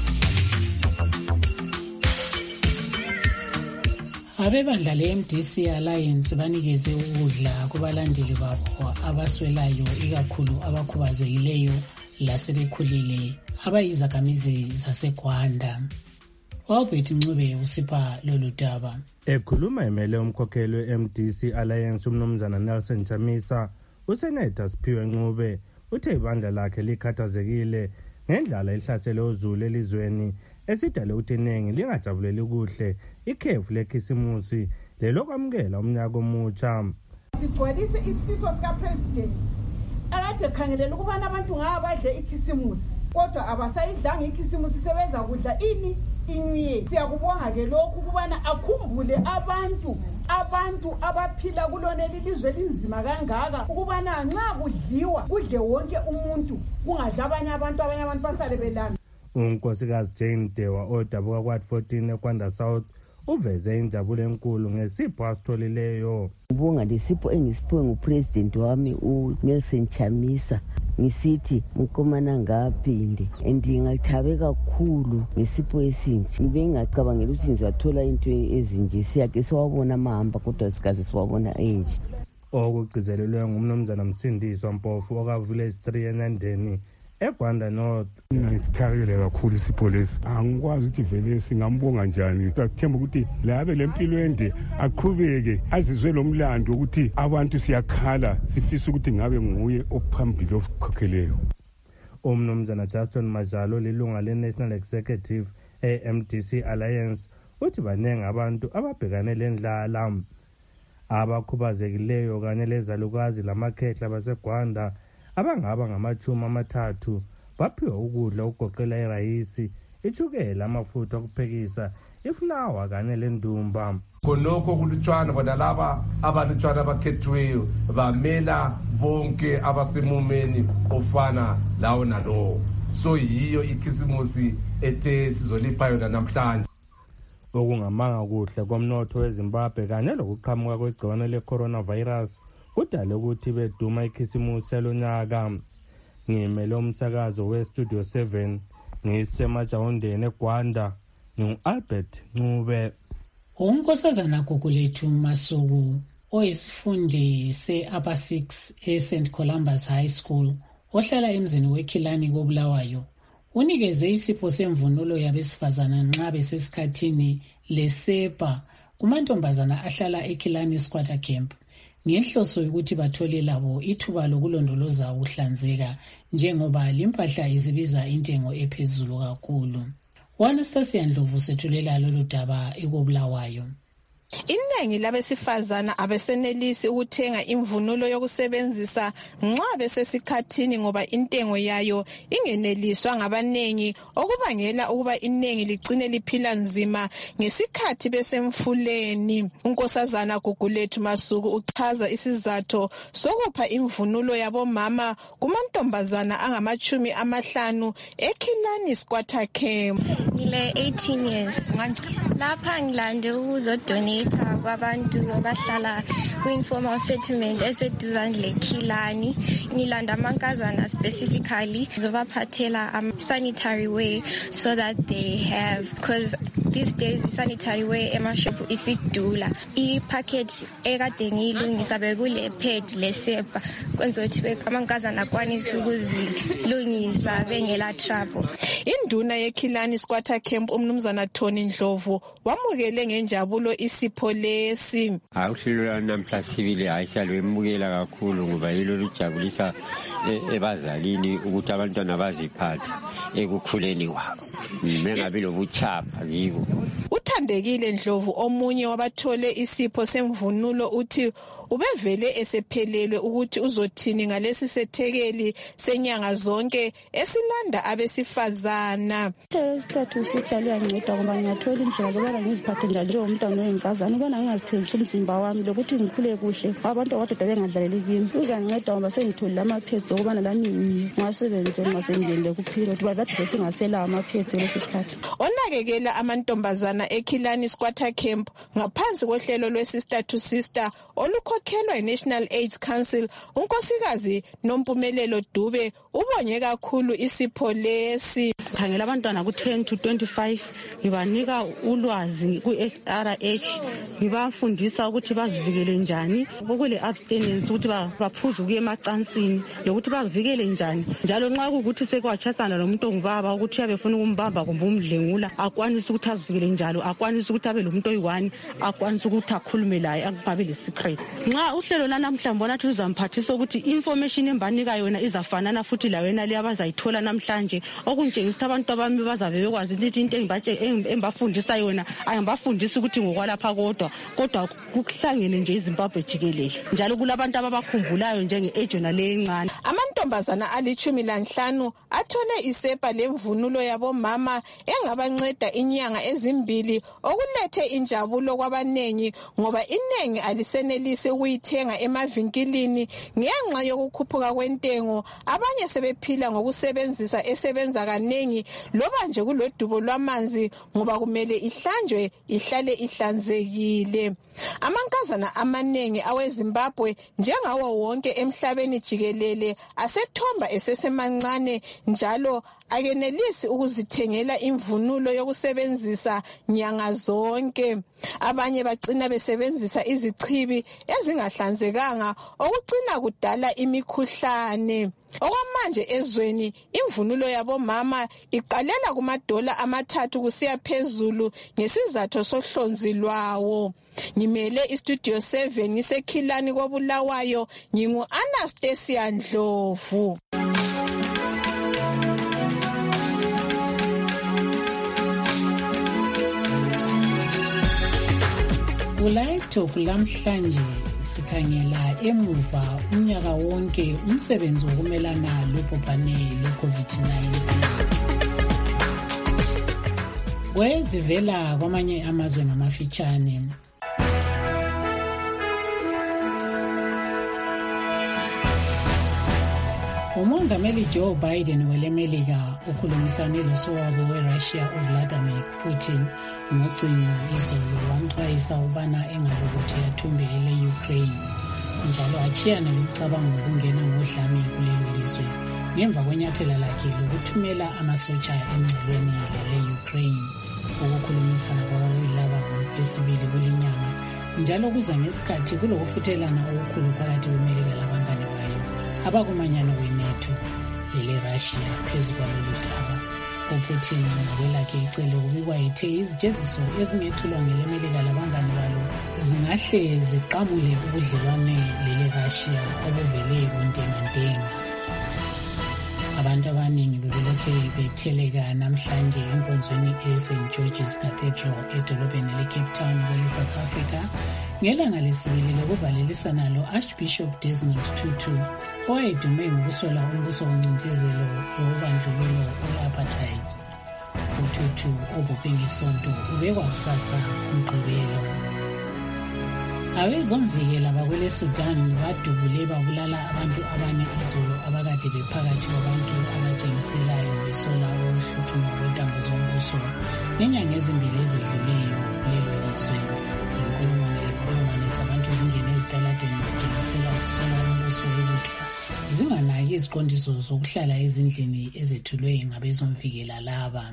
Abebandla le-MDC Alliance banikeze ukudla kubalandeli babo abaswelayo ikakhulu abakhubazekileyo lasebekhulile abayizakamizi zaseGwanda. Albert Ncube usipha lolu daba. Ekhuluma emele umkhokheli we-MDC Alliance umnumzana Nelson Chamisa, uSenator Siphiwe Ncube uthe ibandla lakhe likhathazekile ngendlala ihlasele uZulu elizweni esidale ukuthi iningi lingajabuleli kuhle ikhefu lekhisimusi lelokwamukela umnyaka omutsha. Sigcwalise isifiso sikaPresident akade khangelela ukubana abantu ngabadle ikhisimusi kodwa abasayidlanga ikhisimusi sebenza kudla ini inye. Siyakubonga ke lokhu ukubana akhumbule abantu abaphila kulona lelizwe linzima kangaka ukubana nxa kudliwa kudle wonke umuntu kungadla abanye abantu basale belanda. uNkosikazi Jane Dewa odabuka kwathi 14 eKwanda South uveze injabulo enkulu ngesipho asitholileyo. Ubonga lesipho engisiphiwe ngupresident wami uNelson Chamisa ngisithi mkomana ngaphinde andingathabe kakhulu ngesipho esinje. Ngibengacabangela ukuthi ngizathola into ezinje siyake siwabona amahamba kodwa sikaze siwabona enje. Okugcizelelwe ngumnumzana Msindiswa Mpofu okaVillage 3 eNandeni eGwanda North. Ngithakile kakhulu isipho lesi. Angikwazi ukuthi vele singambonga njani. Sithemba ukuthi labe lempilo ende aqhubeke azizwe lomlando ukuthi abantu siyakhala sifisa ukuthi ngabe nguye ophambili okukhokheleyo. Umnumzana Justin Majalo lilunga le-National Executive MDC Alliance uthi banenge abantu ababhekane lendlala abakhubazekileyo kanye lezalukazi lamakhehla baseGwanda abangaba ngama-30 baphiwe ukudla okugoqela irayisi, ichukela, amafutha okuphekisa, iflawa kanye lendumba. Khonokho kulutshwana bona laba abalutshwana abakhethiweyo bamela bonke abasemumeni ofana lawo nalowo. So yiyo ikhisimusi ethe sizolipha yona namhlanje. Okungamanga kuhle komnotho weZimbabwe kanye lokuqhamuka kwegciwane le-coronavirus kudale ukuthi beduma ikhisimusi lonyaka. Ngimele umsakazo weStudio 7 ngisemajawundeni eGwanda ngu-Albert Ncube. Unkosazana Gugulethu Masuku oyisifundi se-Upper 6 eSt Columbus High School ohlala emzini weKhilani koBulawayo unikeze isipho semvunulo yabesifazana nxa besesikhathini leSepa kumantombazana ahlala eKhilani Squatter Camp ngenhloso yokuthi bathole labo ithuba lokulondoloza ukuhlanzeka njengoba limpahla izibiza intengo ephezulu kakhulu. Anastasia Ndlovu sethulela lolu daba eKobulawayo. Iningi labesifazana abesenelisi ukuthenga imvunulo yokusebenzisa nxa besesikhathini ngoba intengo yayo ingeneliswa ngabanengi okubangela ukuba iningi ligcine liphila nzima ngesikhathi besemfuleni. Unkosazana Gugulethu Masuku uchaza isizathu sokupha imvunulo yabomama kumantombazana angama-50 eKhilani Squatter Camp. Ngile 18 years. Lapha ngilande ukuzodonate kwabantu abahlala ku-informal settlement eseduzane leKhilani. Ngilanda amankazana specifically zobaphathela sanitary wear so that they have, because these days sanitary wear emashop isidula. I-packet ekade ngiyilungisa bekule pad leSepa kwenza ukuthi amankazana akwanise ukuzilungisa bengela trouble. Induna yeKhilani Squatter Camp umnumzana Tony Ndlovu wamukele ngenjabulo isipho lesi. Uhlelo namhla sibili ayishalwemukela kakhulu ngoba yilo lujabulisa ebazalini ukuthi abantwana baziphathe ekukhuleni kwabo. Mengabe lobuchapha kibo. Uthandekile Ndlovu omunye wabathole isipho semvunulo uthi ubevele esephelelwe ukuthi uzothini ngalesi sethekeli senyanga zonke esilanda abesifazana. Status sister liyanceda ngoba ngiyathola indlela zokuba ngiziphathe njalo njengomntwana wenkazana ubona ngingazithenzisa umzimba wami lokuthi ngikhule kuhle abantu abadoda bengadlaleli kimi. Uzanceda ngoba sengitholile amaphedzi okubana lami ngiwasebenze ngasengene kuphila ukuthi bathi singasela amaphedzi lesi sikhathi. Onakekela amantombazana eKhilani Squatter Camp ngaphansi kohlelo lwesister to sister olukho okhokhelwa yi-National AIDS Council unkosikazi Nompumelelo Dube ubonge kakhulu isipho lesi. Khangela abantwana ku-10 to 25 ngibanika ulwazi ku-SRH, ngibafundisa ukuthi bazivikele njani kule abstinence, ukuthi baphuze ukuya emacansini lokuthi bazivikele njani. Njalo nxa kukuthi sekwatshasana lomuntu ongubaba ukuthi uyabe efuna ukumbamba kumbe umdlengula, akwanise ukuthi azivikele njalo, akwanise ukuthi abe lomuntu oyi-1, akwanise ukuthi akhulume laye angabe le-secret. Nxa uhlelo lanamhla mbona ukuthi luzamphathisa ukuthi information embanika yona izafanana futhi lawena le abazayithola namhlanje, okutshengisa abantu abami bazabe bekwazi ukuthi into embafundisa yona ayambafundisa ukuthi ngokwalapha kodwa kuhlangene nje iZimbabwe jikelele. Njalo kulabantu ababakhumbulayo njenge-ejona le encane. Amantombazana ali-15 athole isepa lemvunulo yabomama engabanceda inyanga ezimbili, okulethe injabulo kwabanengi ngoba inengi alisenelisi ukuyithenga emavinkilini ngenxa yokukhuphuka kwentengo. Abanye sebephila ngokusebenzisa esebenza kanengi loba nje kulodubo lwamanzi ngoba kumele ihlanjwe ihlale ihlanzekile. Amankazana amanengi aweZimbabwe njengawo wonke emhlabeni jikelele asethomba esesemancane njalo akenelisi ukuzithengela imvunulo yokusebenzisa nyanga zonke. Abanye bagcina besebenzisa izichibi ezingahlanzekanga okugcina kudala imikhuhlane. Okwamanje ezweni imvunulo yabomama iqalela $3 kusiya phezulu ngesizathu sohlonzi lwawo. Ngimele iStudio 7 ngisekhilani koBulawayo, ngingu-Anastasia Ndlovu. Live Talk lamhlanje sikhangela emuva unyaka wonke umsebenzi wokumelana lobhubhane lwe-COVID-19. Wezivela kwamanye amazwe ngamafitshane. Umongameli Joe Biden welemelika ukhulumisane losowabo weRussia uVladimir Putin ngocingo izolo, wamxwayisa ubana engalokuthi athumbele Ukraine njalo achiyana lokucabanga ukungena ngodlame kulelo lizwe ngemva kwenyathela lakhe lokuthumela amasotsha engcelweni le-Ukraine. Ukukhulumisana kwalaba ngoLwesibili kulinyanga njalo kuza ngesikhathi kulokufuthelana okukhulu phakathi kwemelika labangane bayo abakumanyano weNATO lele-Russia phezu kwalolu daba. uPutin ngabelakhe icele kubikwa ethe izijeziso ezingethulwa ngelemelika labangane balo zingahle ziqamule ubudlelwane lele-Russia obuvele buntengantenga. Abantu abaningi bebelokhe betheleka namhlanje enkonzweni eSt George's Cathedral edolobheni leCape Town kwele-South Africa ngelanga lesibili lokuvalelisana lo-Archbishop Desmond Tutu owayedume ngokusola umbuso woncindezelo lobandlululo we-apartheid. uTutu obhubhe ngesonto ubekwa kusasa uMgqibelo. Abezomvikela bakwele-Sudan badubule babulala abantu abane izolo abakade bephakathi kwabantu abatshengiselayo besola ukuhluthuna kwentambo zombuso ngenyanga ezimbili ezidluleyo kulelo lizwe. Inkulungwane zabantu zingene ezitaladeni zitshengisela zisola umbuso wokuthwa zinganaki iziqondiso zokuhlala ezindlini ezethulwe ngabezomvikela laba.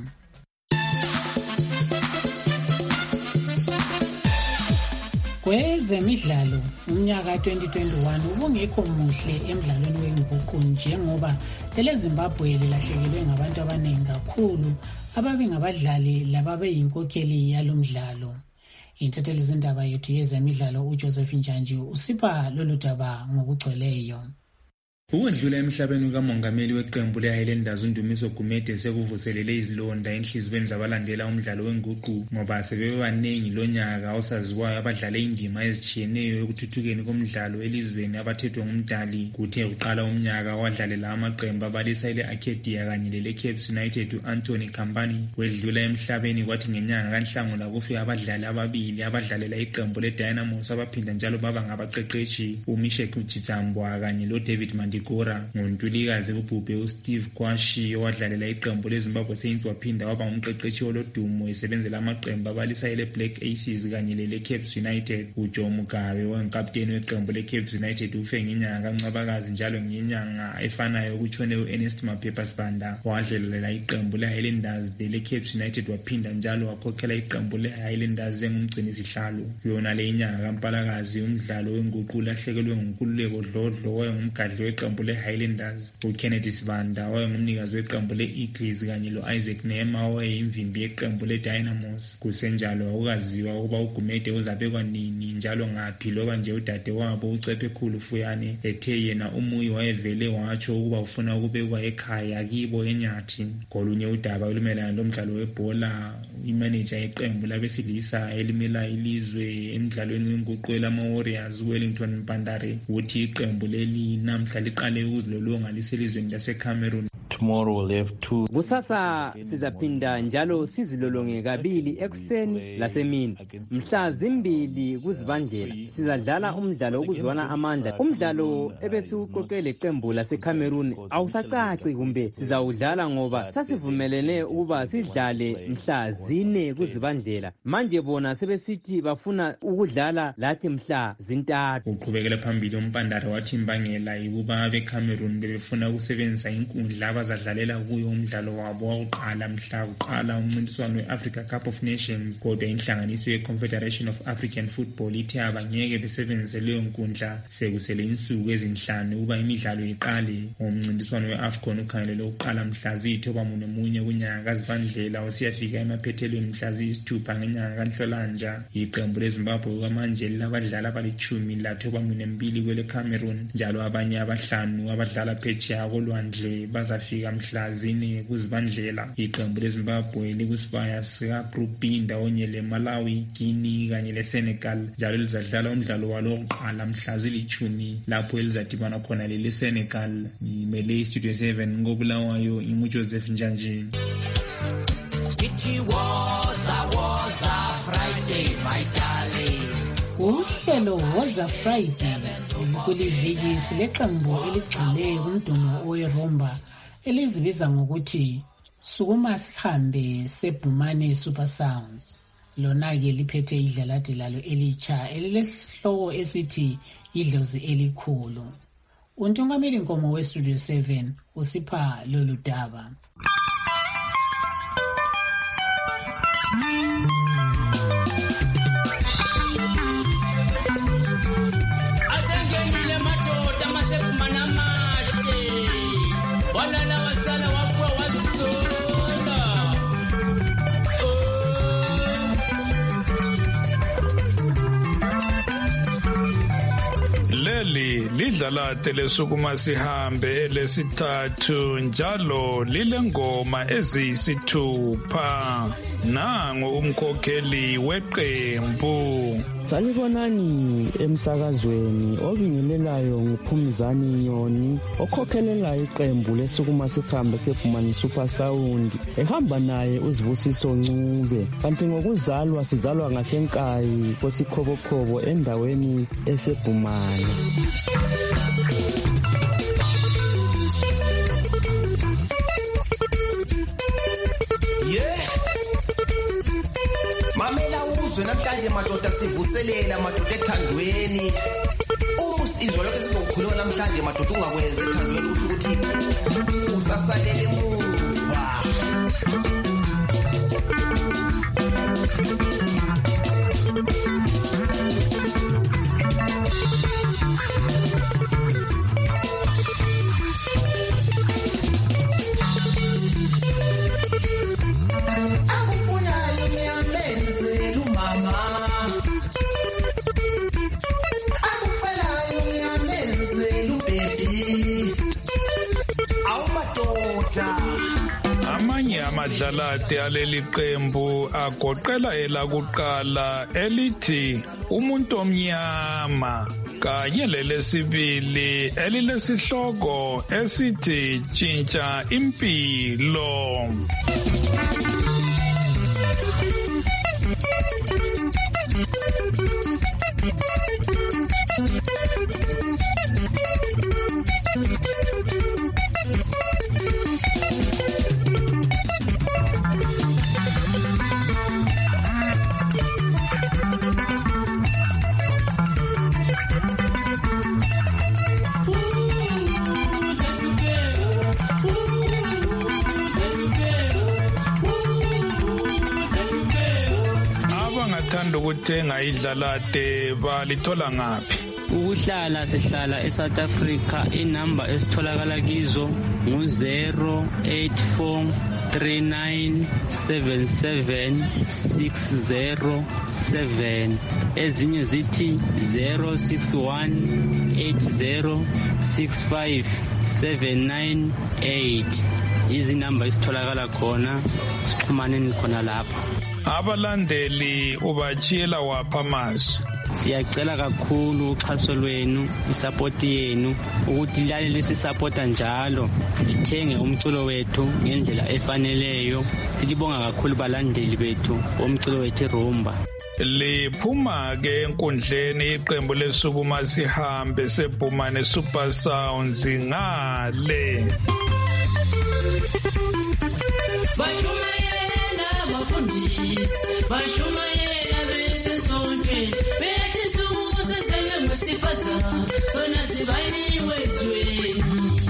Kwezemidlalo umnyaka 2021 ubungekho muhle emidlalweni wenguqu njengoba eleZimbabwe lilahlekelwe ngabantu abaningi kakhulu ababe ngabadlali lababeyinkokheli yalo mdlalo. Intatheli zindaba yethu yezemidlalo uJoseph Njanji usipha lolu daba ngokugcweleyo. Ukudlula emhlabeni kamongameli weqembu le-Highlanders uNdumiso Gumede sekuvuselele izilonda enhliziyweni zabalandela umdlalo wenguqu ngoba sebebanengi lonyaka osaziwayo abadlale indima ezitshiyeneyo ekuthuthukeni komdlalo elizweni abathethwe ngumdali. Kuthe uqala umnyaka wadlalela amaqembu abalisa ile-Arcadia kanye lele-Cape United u-Anthony Khambani wedlula emhlabeni, kwathi ngenyanga kaNhlangula kufika abadlali ababili abadlalela iqembu le-Dynamos abaphinda njalo baba ngabaqeqeshi uMishek Chitambwa kanye lo-David Mandi Gigora. NgoNtulikazi kubhubhe uSteve Kwashi owadlalela iqembu leZimbabwe Saints waphinda waba ngumqeqeshi olodumo esebenzela amaqembu abalisa leBlack Aces kanye leCaps United. uJoe Mugabe ongikapteni weqembu leCaps United ufe ngenyanga kaNcwabakazi njalo ngenyanga efanayo kutshone uErnest Maphepha Sibanda wadlalela iqembu leHighlanders leCaps United waphinda njalo wakhokhela iqembu leHighlanders engumgcini sihlalo. Yona le inyanga kaMpalakazi umdlalo wenguqu ulahlekelwe nguNkululeko Dlodlo owayengumgadli weqembu leHighlanders, uKennedy Sibanda owayengumnikazi weqembu leEagles kanye loIsaac Nema owayeyimvimbi yeqembu leDynamos. Kusenjalo akukaziwa ukuba uGumede uzabekwa nini njalo ngaphi loba nje udade wabo uCephekhulu Fuyane ethe yena uMuyi wayevele watsho ukuba ufuna ukubekwa ekhaya kibo eNyathi. Kolunye udaba olumelana lomdlalo webhola, imanager yeqembu labesilisa elimela ilizwe emidlalweni wenguqu lama-Warriors Wellington Mpandare uthi iqembu leli namhla liqale ukuzilolonga liselizweni laseCameroon. Tomorrow we'll have 2. Kusasa sizaphinda njalo sizilolonge kabili ekuseni lasemini. Mhla zimbili kuZibandlela sizadlala umdlalo wokuzwana amandla. Umdlalo ebesiuqoqele iqembu laseCameroon awusacaci kumbe sizawudlala ngoba sasivumelene ukuba sidlale mhla 4 kuZibandlela. Manje bona sebesithi bafuna ukudlala lathi mhla 3. Uqhubekela phambili uMpandare wathi imbangela ukuba abeCameroon bebefuna ukusebenzisa inkundla abazadlalela kuyo umdlalo wabo wokuqala mhla kuqala umncintiswano weAfrica Cup of Nations. Kodwa inhlanganiso yeConfederation of African Football ithe abangeke besebenzise leyo nkundla sekusele insuku ezinhlanu ukuba imidlalo iqale. Umncintiswano weAfCON ukhangelelwe ukuqala mhla zi-9 kunyanga kaZibandlela usiyafika emaphethelweni mhla zi-6 ngenyanga kaNhlolanja. Iqembu leZimbabwe kwamanje labadlali abali-12 kweleCameroon njalo abanye abahlanu abadlala phetsheya kolwandle bazafika mhla 4 kuZibandlela. Iqembu leZimbabwe likusibaya sikaGroup B ndawonye leMalawi, Guinea kanye leSenegal njalo lizadlala umdlalo walo wokuqala mhla zili-10 lapho elizadibana khona leSenegal. Imele Studio 7 ngobulawayo imuJoseph Njanjini. Uhlelo Woza Friday kuliviki sileqembu eligcwele umdumo oweromba elizibiza ngokuthi Sukuma Sihambe seBhumane Super Sounds. Lona-ke liphethe idlalade lalo elitsha elilesihloko esithi Idlozi Elikhulu. Untungameli Nkomo weStudio 7 usipha lolu daba. Lidlalate leSukuma Sihambe lesithathu njalo lilengoma eziyisithupha. Nangu umkhokheli weqembu. Salibonani emsakazweni obingelelayo nguPhumzani Nyoni okhokhelelayo iqembu leSukuma Sihambe seBhumane Super Sound ehamba naye uZibusiso Ncube. Kanti ngokuzalwa sizalwa ngasenkayi kwesikhobokhoko endaweni eseBhumane. Mamela uzwe namhlanje madoda sivuselela madoda ethandweni. Izwe lokho sizokhuluma namhlanje madoda ungakwenza ethandweni usho ukuthi usasalele emuva. Amadlalade aleli qembu agoqela elakuqala elithi Umuntu Omnyama kanye lelesibili elilesihloko esithi Tshintsha Impilo. bethanda ukuthenga idlalade balithola ngaphi? Ukuhlala sihlala eSouth Africa, inamba esitholakala kizo ngu-08439776007, ezinye zithi 0618065798. izinamba esitholakala khona, sixhumaneni khona lapho. Abalandeli ubachiyela wapha amazwi? Siyacela kakhulu uxhaso lwenu, isapoti yenu, ukuthi lale lisisapota njalo, lithenge umculo wethu ngendlela efaneleyo. Silibonga kakhulu balandeli bethu bomculo wethu Rumba. Liphuma ke enkundleni iqembu lesukuma sihambe seBhumane Super Sounds ngale. Bashumayela bafundisi, bashumayela besesontweni, bethi sukuze zebe ngosifazana, sona sibayiniwe ezweni.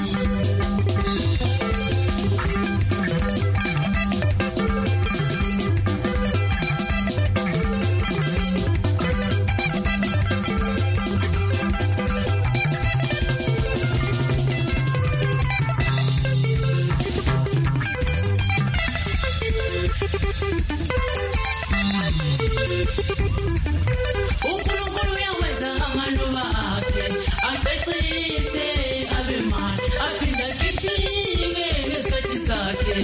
uNkulunkulu uyaweza amaluba akhe, acecise abe mahle, aphinda agidinge ngesikhathi sakhe.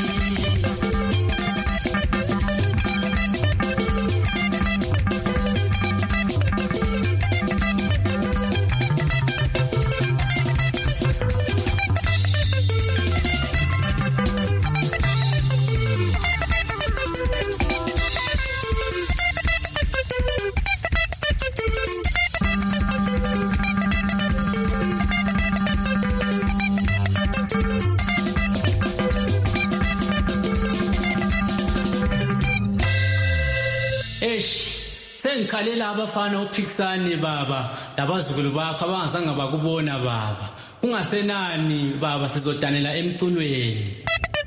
Sengikhalela abafana uPhikisani baba, labazukulu bakho abangazange bakubona baba. Ungasenani baba, sizodanela emculweni.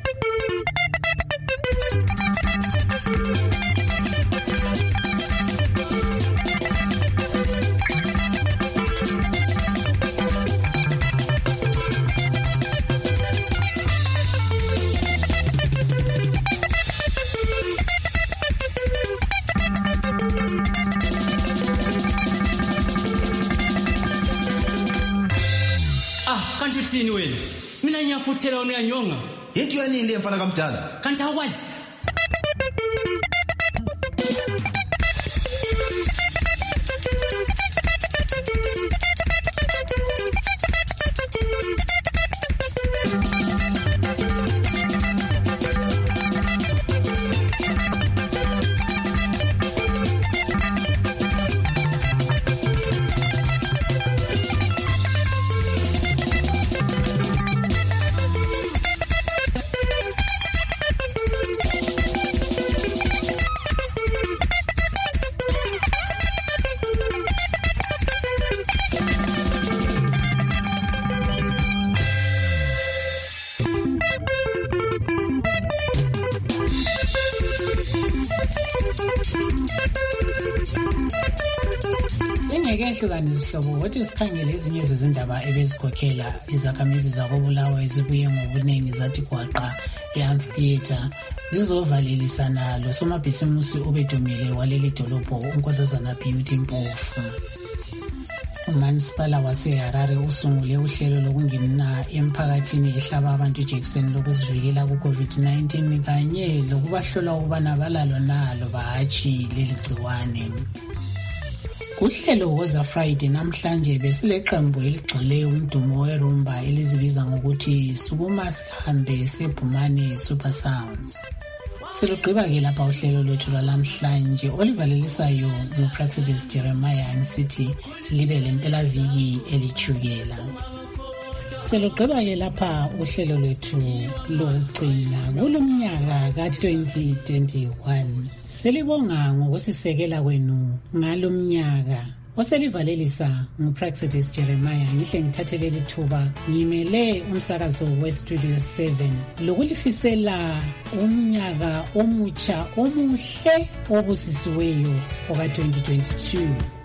Kanti uthini wena? Mina ngiyafuthela wena uyanyonga. Yinto yanini le mfana kaMdala? Kanti awukwazi? Singekehlukanisa isihlobo wathi sikhangele ezinye zezindaba ebezikhokhela izakhamizi zakoBulawayo ezibuye ngobuningi zathi gwaqa eAmphitheatre zizovalelisana losomabhizimusi obedumile waleli dolobho uNkosazana Beauty Mpofu. uManisipala waseHarare usungule uhlelo lokungena emphakathini ehlaba abantu ijekiseni lokuzivikela ku-COVID-19 kanye lokubahlola ukubana balalo nalo bahatshi leli gciwane. Kuhlelo woza Friday namhlanje besileqembu eligcwele umdumo weRumba elizibiza ngokuthi Sukuma Sihambe seBhumane Super Sounds. Silugqiba ke lapha uhlelo lwethu lwalamhlanje olivalelisayo nguPraxidis Jeremiah ngisithi libe lempela viki elichukela. Silugqiba ke lapha uhlelo lwethu lokugcina kulomnyaka ka-2021. Silibonga ngokusisekela kwenu ngalomnyaka oselivalelisa nguPraxidis Jeremiah. Ngihle ngithathele lithuba ngimele umsakazo weStudio 7 lokulifisela umnyaka omutsha omuhle obusisiweyo oka 2022.